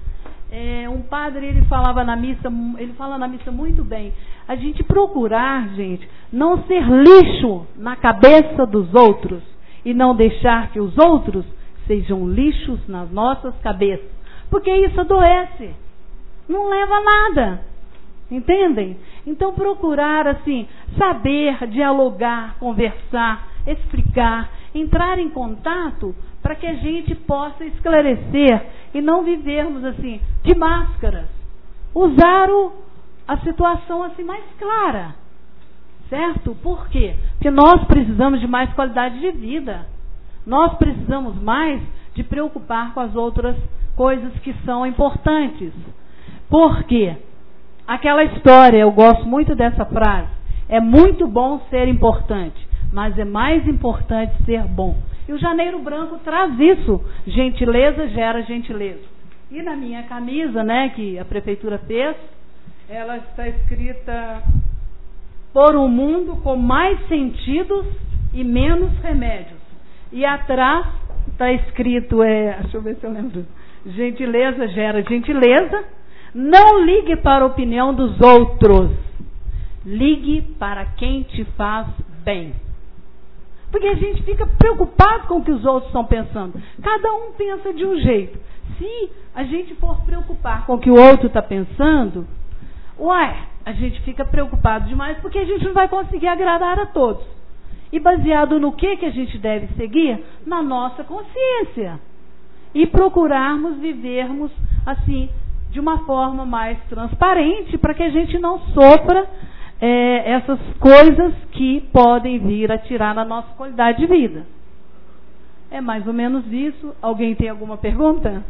[SPEAKER 8] Um padre, ele fala na missa muito bem. A gente procurar, gente, não ser lixo na cabeça dos outros e não deixar que os outros sejam lixos nas nossas cabeças. Porque isso adoece. Não leva a nada. Entendem? Então procurar, assim, saber, dialogar, conversar, explicar, entrar em contato para que a gente possa esclarecer e não vivermos assim, de máscaras. Usar a situação assim mais clara. Certo? Por quê? Porque nós precisamos de mais qualidade de vida. Nós precisamos mais de preocupar com as outras coisas que são importantes. Por quê? Aquela história, eu gosto muito dessa frase. É muito bom ser importante, mas é mais importante ser bom. E o Janeiro Branco traz isso. Gentileza gera gentileza. E na minha camisa, né, que a prefeitura fez, ela está escrita: por um mundo com mais sentidos e menos remédios. E atrás está escrito, deixa eu ver se eu lembro. Gentileza gera gentileza. Não ligue para a opinião dos outros. Ligue para quem te faz bem. Porque a gente fica preocupado com o que os outros estão pensando. Cada um pensa de um jeito. Se a gente for preocupar com o que o outro está pensando, a gente fica preocupado demais, porque a gente não vai conseguir agradar a todos. E baseado no que a gente deve seguir? Na nossa consciência. E procurarmos vivermos assim, de uma forma mais transparente, para que a gente não sofra essas coisas que podem vir a tirar a nossa qualidade de vida. É mais ou menos isso. Alguém tem alguma pergunta?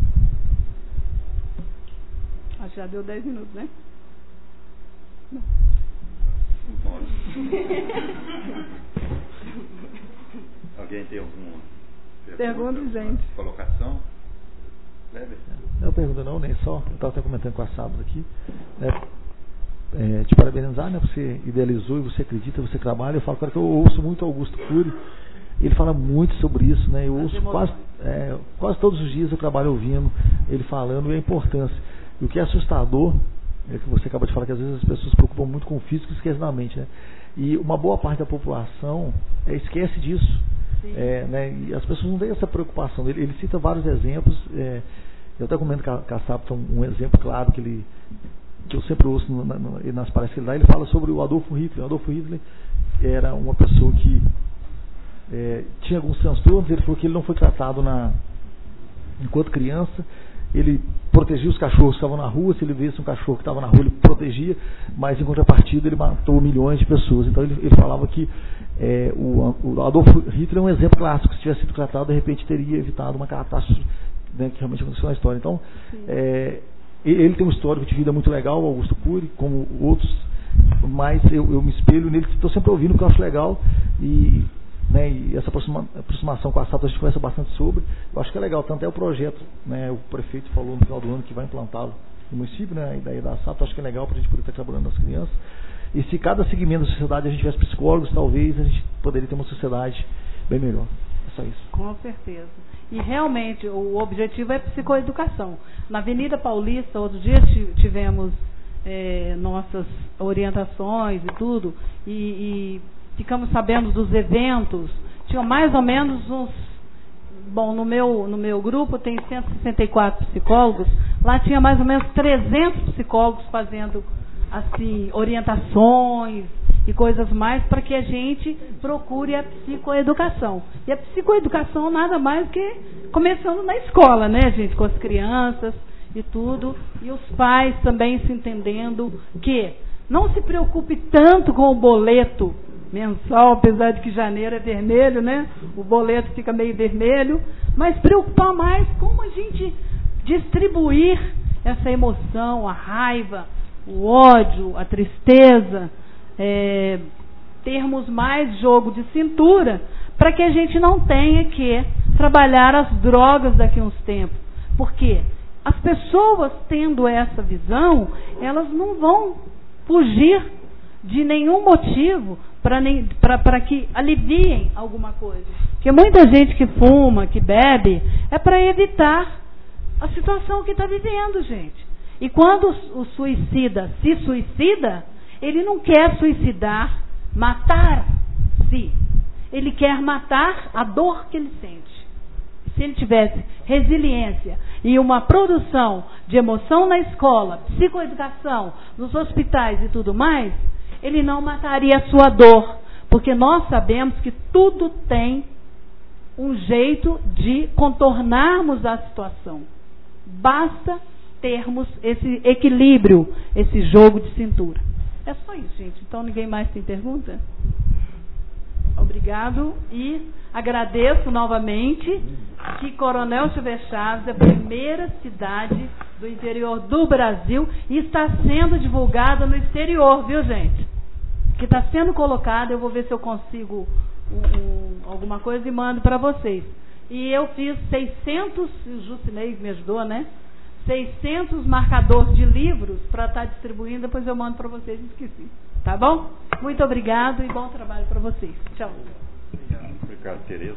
[SPEAKER 8] Já deu 10 minutos, né? Não.
[SPEAKER 1] Alguém tem alguma
[SPEAKER 8] pergunta, gente?
[SPEAKER 1] Colocação?
[SPEAKER 3] Não pergunta não, nem só. Eu estava até comentando com a Sábado aqui. Te parabenizar, né? Você idealizou e você acredita, você trabalha. Eu falo, cara, que eu ouço muito Augusto Cury. Ele fala muito sobre isso, né? Eu ouço quase todos os dias, eu trabalho ouvindo ele falando, e a importância. E o que é assustador é que você acaba de falar, que às vezes as pessoas se preocupam muito com o físico e esquecem da mente, né? E uma boa parte da população esquece disso. Né? E as pessoas não têm essa preocupação. Ele cita vários exemplos. Eu até comento com a Sapton um exemplo claro que eu sempre ouço nas palestras que ele dá. Ele fala sobre o Adolfo Hitler. O Adolfo Hitler era uma pessoa que tinha alguns transtornos. Ele falou que ele não foi tratado enquanto criança. Ele protegia os cachorros que estavam na rua. Se ele visse um cachorro que estava na rua, ele protegia, mas em contrapartida ele matou milhões de pessoas. Então ele falava que o Adolfo Hitler é um exemplo clássico. Se tivesse sido tratado, de repente teria evitado uma catástrofe, né, que realmente aconteceu na história. Então ele tem um histórico de vida muito legal, o Augusto Cury, como outros, mas eu me espelho nele, estou sempre ouvindo, porque eu acho legal. E essa aproximação com a SAP a gente conversa bastante sobre. Eu acho que é legal, tanto é o projeto, né, o prefeito falou no final do ano que vai implantá-lo no município, né, a ideia da SAP, eu acho que é legal para a gente poder estar trabalhando nas crianças. E se cada segmento da sociedade a gente tivesse psicólogos, talvez a gente poderia ter uma sociedade bem melhor. É só isso.
[SPEAKER 8] Com certeza. E realmente o objetivo é psicoeducação. Na Avenida Paulista, outro dia tivemos nossas orientações e tudo, e ficamos sabendo dos eventos. Tinha mais ou menos uns... Bom, no meu grupo tem 164 psicólogos. Lá tinha mais ou menos 300 psicólogos fazendo assim, orientações e coisas mais para que a gente procure a psicoeducação. E a psicoeducação nada mais que começando na escola, né, gente? Com as crianças e tudo. E os pais também se entendendo que não se preocupe tanto com o boleto mensal, apesar de que janeiro é vermelho, né? O boleto fica meio vermelho, mas preocupar mais como a gente distribuir essa emoção, a raiva, o ódio, a tristeza, termos mais jogo de cintura, para que a gente não tenha que trabalhar as drogas daqui a uns tempos. Porque as pessoas tendo essa visão, elas não vão fugir de nenhum motivo para que aliviem alguma coisa. Porque muita gente que fuma, que bebe, é para evitar a situação que está vivendo, gente. E quando o suicida se suicida, ele não quer suicidar, matar-se. Ele quer matar a dor que ele sente. Se ele tivesse resiliência e uma produção de emoção na escola, psicoeducação, nos hospitais e tudo mais, ele não mataria a sua dor. Porque nós sabemos que tudo tem um jeito de contornarmos a situação. Basta termos esse equilíbrio, esse jogo de cintura. É só isso, gente. Então, ninguém mais tem pergunta? Obrigado e agradeço novamente que Coronel Silveira Chaves é a primeira cidade do interior do Brasil e está sendo divulgada no exterior, viu, gente? Que está sendo colocada, eu vou ver se eu consigo alguma coisa e mando para vocês. E eu fiz 600, o Jucinei me ajudou, né? 600 marcadores de livros para estar distribuindo, depois eu mando para vocês, esqueci. Tá bom? Muito obrigado e bom trabalho para vocês. Tchau.
[SPEAKER 1] Obrigado, Tereza.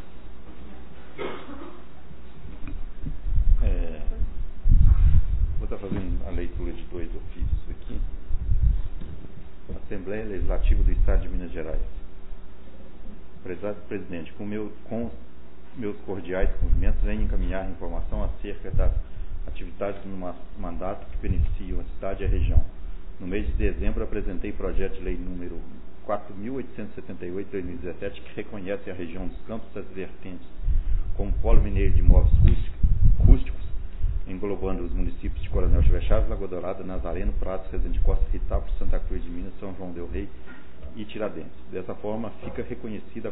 [SPEAKER 1] Vou estar fazendo a leitura de 2 ofícios aqui. Assembleia Legislativa do Estado de Minas Gerais. Prezado presidente, com meus cordiais cumprimentos, venho encaminhar informação acerca das atividades do mandato que beneficiam a cidade e a região. No mês de dezembro, apresentei projeto de lei número 4.878/2017, que reconhece a região dos Campos das Vertentes como polo mineiro de imóveis rústicos, englobando os municípios de Coronel Silveira Chaves, Lagoa Dourada, Nazareno, Pratos, Resende Costa, Ritápolis, Santa Cruz de Minas, São João del Rei e Tiradentes. Dessa forma, fica reconhecida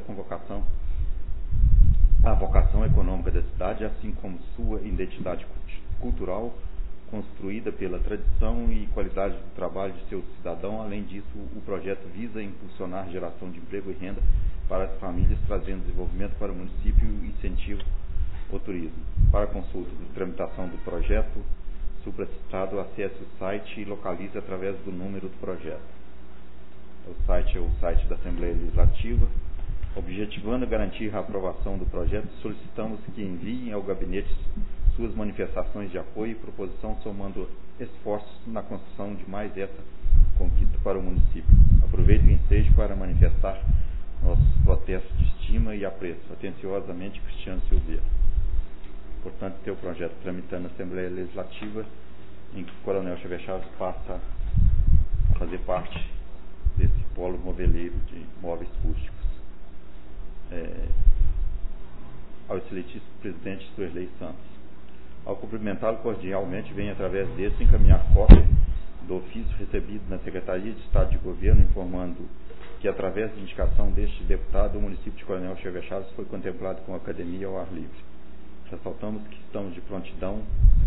[SPEAKER 1] a vocação econômica da cidade, assim como sua identidade cultural, construída pela tradição e qualidade do trabalho de seu cidadão. Além disso, o projeto visa impulsionar a geração de emprego e renda para as famílias, trazendo desenvolvimento para o município e incentivo ao turismo. Para consulta e tramitação do projeto supracitado, acesse o site e localize através do número do projeto. O site é o site da Assembleia Legislativa. Objetivando garantir a aprovação do projeto, solicitamos que enviem ao gabinete suas manifestações de apoio e proposição, somando esforços na construção de mais essa conquista para o município. Aproveito o ensejo para manifestar nossos protestos de estima e apreço. Atenciosamente, Cristiano Silveira. Portanto, teu projeto tramitando na Assembleia Legislativa, em que o Coronel Silveira Chaves passa a fazer parte desse polo moveleiro de móveis rústicos. Ao excelentíssimo presidente Suerley Santos. Ao cumprimentá-lo cordialmente, venho através desse encaminhar cópia do ofício recebido na Secretaria de Estado de Governo, informando que, através de indicação deste deputado, o município de Coronel Silveira Chaves foi contemplado com academia ao ar livre. Ressaltamos que estamos de prontidão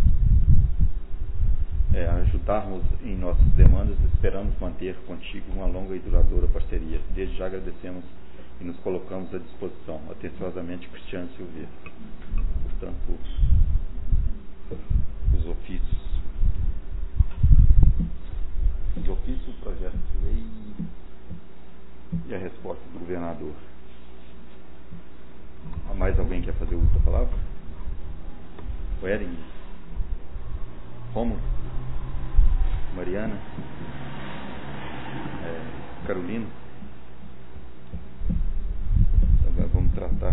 [SPEAKER 1] a ajudarmos em nossas demandas e esperamos manter contigo uma longa e duradoura parceria. Desde já agradecemos e nos colocamos à disposição. Atenciosamente, Cristiano Silveira. Portanto, os ofícios, o projeto de lei e a resposta do governador. Há mais alguém que quer fazer uso da palavra? O Eren? Romulo? Mariana? Carolina? Agora vamos tratar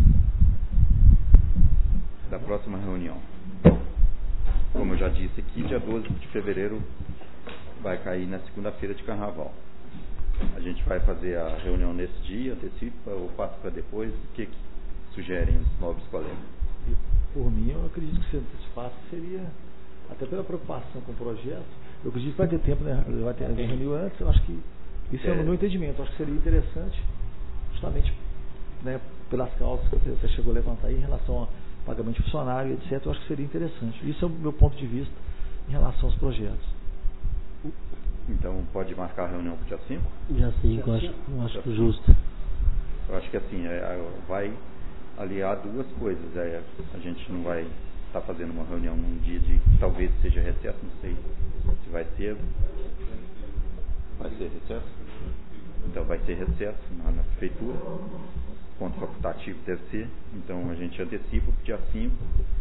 [SPEAKER 1] da próxima reunião. Como eu já disse aqui, dia 12 de fevereiro vai cair na segunda-feira de carnaval. A gente vai fazer a reunião nesse dia, antecipa ou passa para depois? O que sugerem os nobres colegas?
[SPEAKER 3] Por mim, eu acredito que se antecipasse seria, até pela preocupação com o projeto, eu acredito que vai ter tempo, né? Vai ter reunião antes, eu acho que isso é o meu entendimento, eu acho que seria interessante, justamente, né, pelas causas que você chegou a levantar aí em relação a pagamento de funcionário, etc., eu acho que seria interessante. Isso é o meu ponto de vista em relação aos projetos.
[SPEAKER 1] Então, pode marcar a reunião para o dia 5?
[SPEAKER 4] Dia 5, eu acho justo.
[SPEAKER 1] Eu acho que assim, vai aliar duas coisas. A gente não vai estar fazendo uma reunião num dia de, talvez seja recesso, não sei se vai ser. Vai ser recesso? Então vai ser recesso na prefeitura. Ponto facultativo deve ser. Então a gente antecipa para o dia 5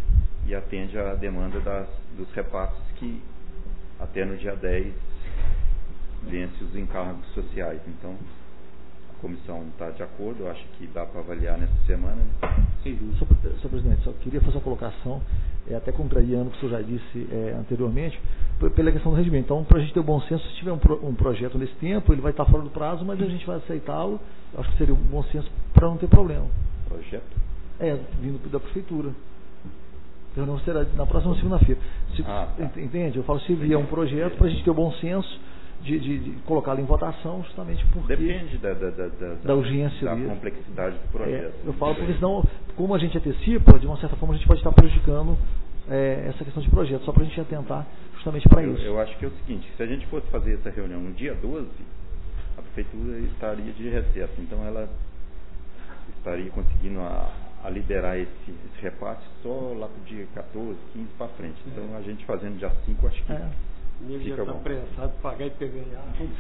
[SPEAKER 1] e atende à demanda dos repasses que até no dia 10 vence os encargos sociais. Então, a comissão está de acordo, eu acho que dá para avaliar nessa semana.
[SPEAKER 3] Senhor presidente, só queria fazer uma colocação, até contrariando o que o senhor já disse anteriormente, pela questão do rendimento. Então, para a gente ter o bom senso, se tiver um projeto nesse tempo, ele vai estar fora do prazo, mas a gente vai aceitá-lo. Acho que seria um bom senso para não ter problema.
[SPEAKER 1] Projeto?
[SPEAKER 3] Vindo da prefeitura. A reunião será na próxima segunda-feira. Entende? Eu falo, se vier um projeto, para a gente ter o bom senso de colocá-lo em votação, justamente porque...
[SPEAKER 1] Depende da
[SPEAKER 3] urgência
[SPEAKER 1] da complexidade do projeto.
[SPEAKER 3] Eu falo porque senão, como a gente antecipa, de uma certa forma a gente pode estar prejudicando essa questão de projeto, só para a gente atentar justamente para isso.
[SPEAKER 1] Eu acho que é o seguinte, se a gente fosse fazer essa reunião no dia 12, a prefeitura estaria de recesso, então ela estaria conseguindo a liderar esse repasse só lá para o dia 14, 15 para frente. Então a gente fazendo dia 5, acho que
[SPEAKER 5] Ele já está apressado para pagar IPVA.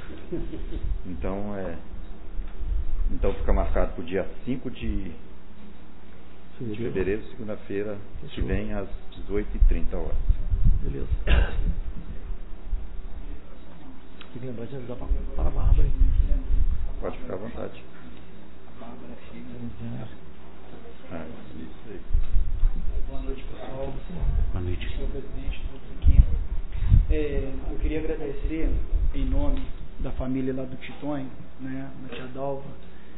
[SPEAKER 1] Então fica marcado para o dia 5 de fevereiro, segunda-feira, que vem às 18h30 horas.
[SPEAKER 3] Beleza. Tem que lembrar de avisar para a Bárbara.
[SPEAKER 1] Pode ficar à vontade. Isso aí.
[SPEAKER 9] Boa noite, pessoal.
[SPEAKER 6] Boa noite.
[SPEAKER 9] Senhor presidente, todos aqui. Eu queria agradecer, em nome da família lá do Titonho, né, da tia Dalva,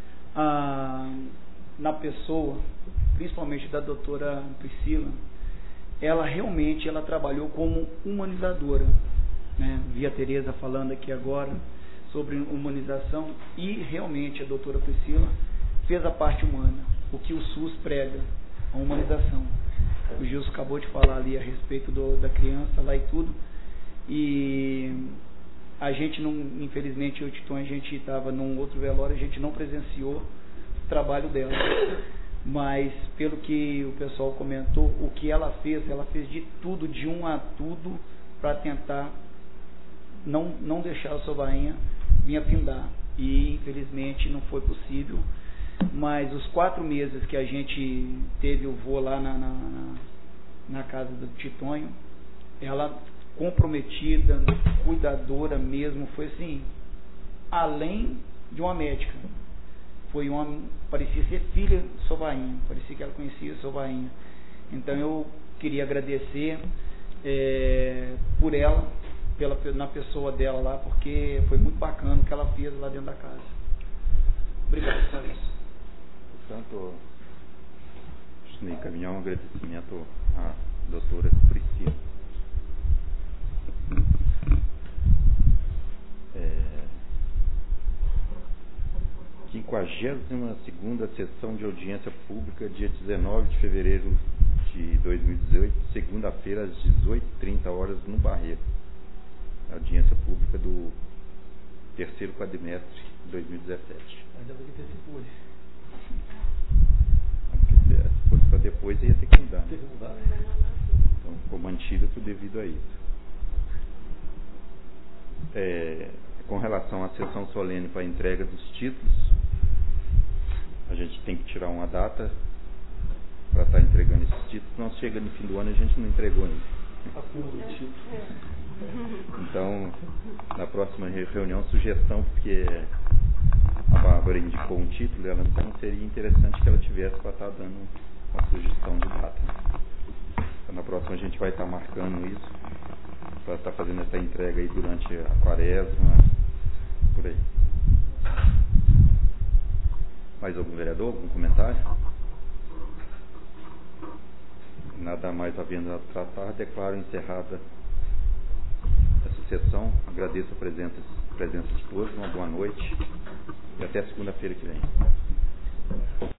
[SPEAKER 9] na pessoa, principalmente da doutora Priscila. Ela realmente trabalhou como humanizadora, né? Vi a Tereza falando aqui agora sobre humanização, e realmente a doutora Priscila fez a parte humana, o que o SUS prega, a humanização. O Gilson acabou de falar ali a respeito da criança lá e tudo, e a gente não, infelizmente, eu e o Titon, a gente estava num outro velório, a gente não presenciou o trabalho dela, mas pelo que o pessoal comentou, o que ela fez de tudo, de um a tudo, para tentar não deixar a Sovainha vir afindar, e infelizmente não foi possível. Mas os 4 meses que a gente teve o voo lá na casa do Titonho, ela comprometida, cuidadora mesmo, foi assim, além de uma médica. Parecia ser filha de Sovainha, parecia que ela conhecia Sovainha. Então eu queria agradecer por ela, na pessoa dela lá, porque foi muito bacana o que ela fez lá dentro da casa. Obrigado por isso.
[SPEAKER 1] Portanto, encaminhar um agradecimento à doutora Priscila. 52ª sessão de audiência pública, dia 19 de fevereiro de 2018, segunda-feira, às 18h30 horas, no Barreiro. Audiência pública do 3º quadrimestre de 2017.
[SPEAKER 3] Ainda bem que antecipou hoje.
[SPEAKER 1] Se fosse para depois, ia ter que mudar. Então ficou mantido tudo devido a isso. Com relação à sessão solene para a entrega dos títulos, a gente tem que tirar uma data para estar entregando esses títulos, senão chega no fim do ano e a gente não entregou ainda. Então, na próxima reunião, sugestão, porque a Bárbara indicou um título, então seria interessante que ela tivesse para estar dando uma sugestão de data. Então, na próxima a gente vai estar marcando isso, para estar fazendo essa entrega aí durante a quaresma, por aí. Mais algum vereador? Algum comentário? Nada mais havendo a tratar, declaro encerrada essa sessão. Agradeço a presença de todos, uma boa noite e até segunda-feira que vem.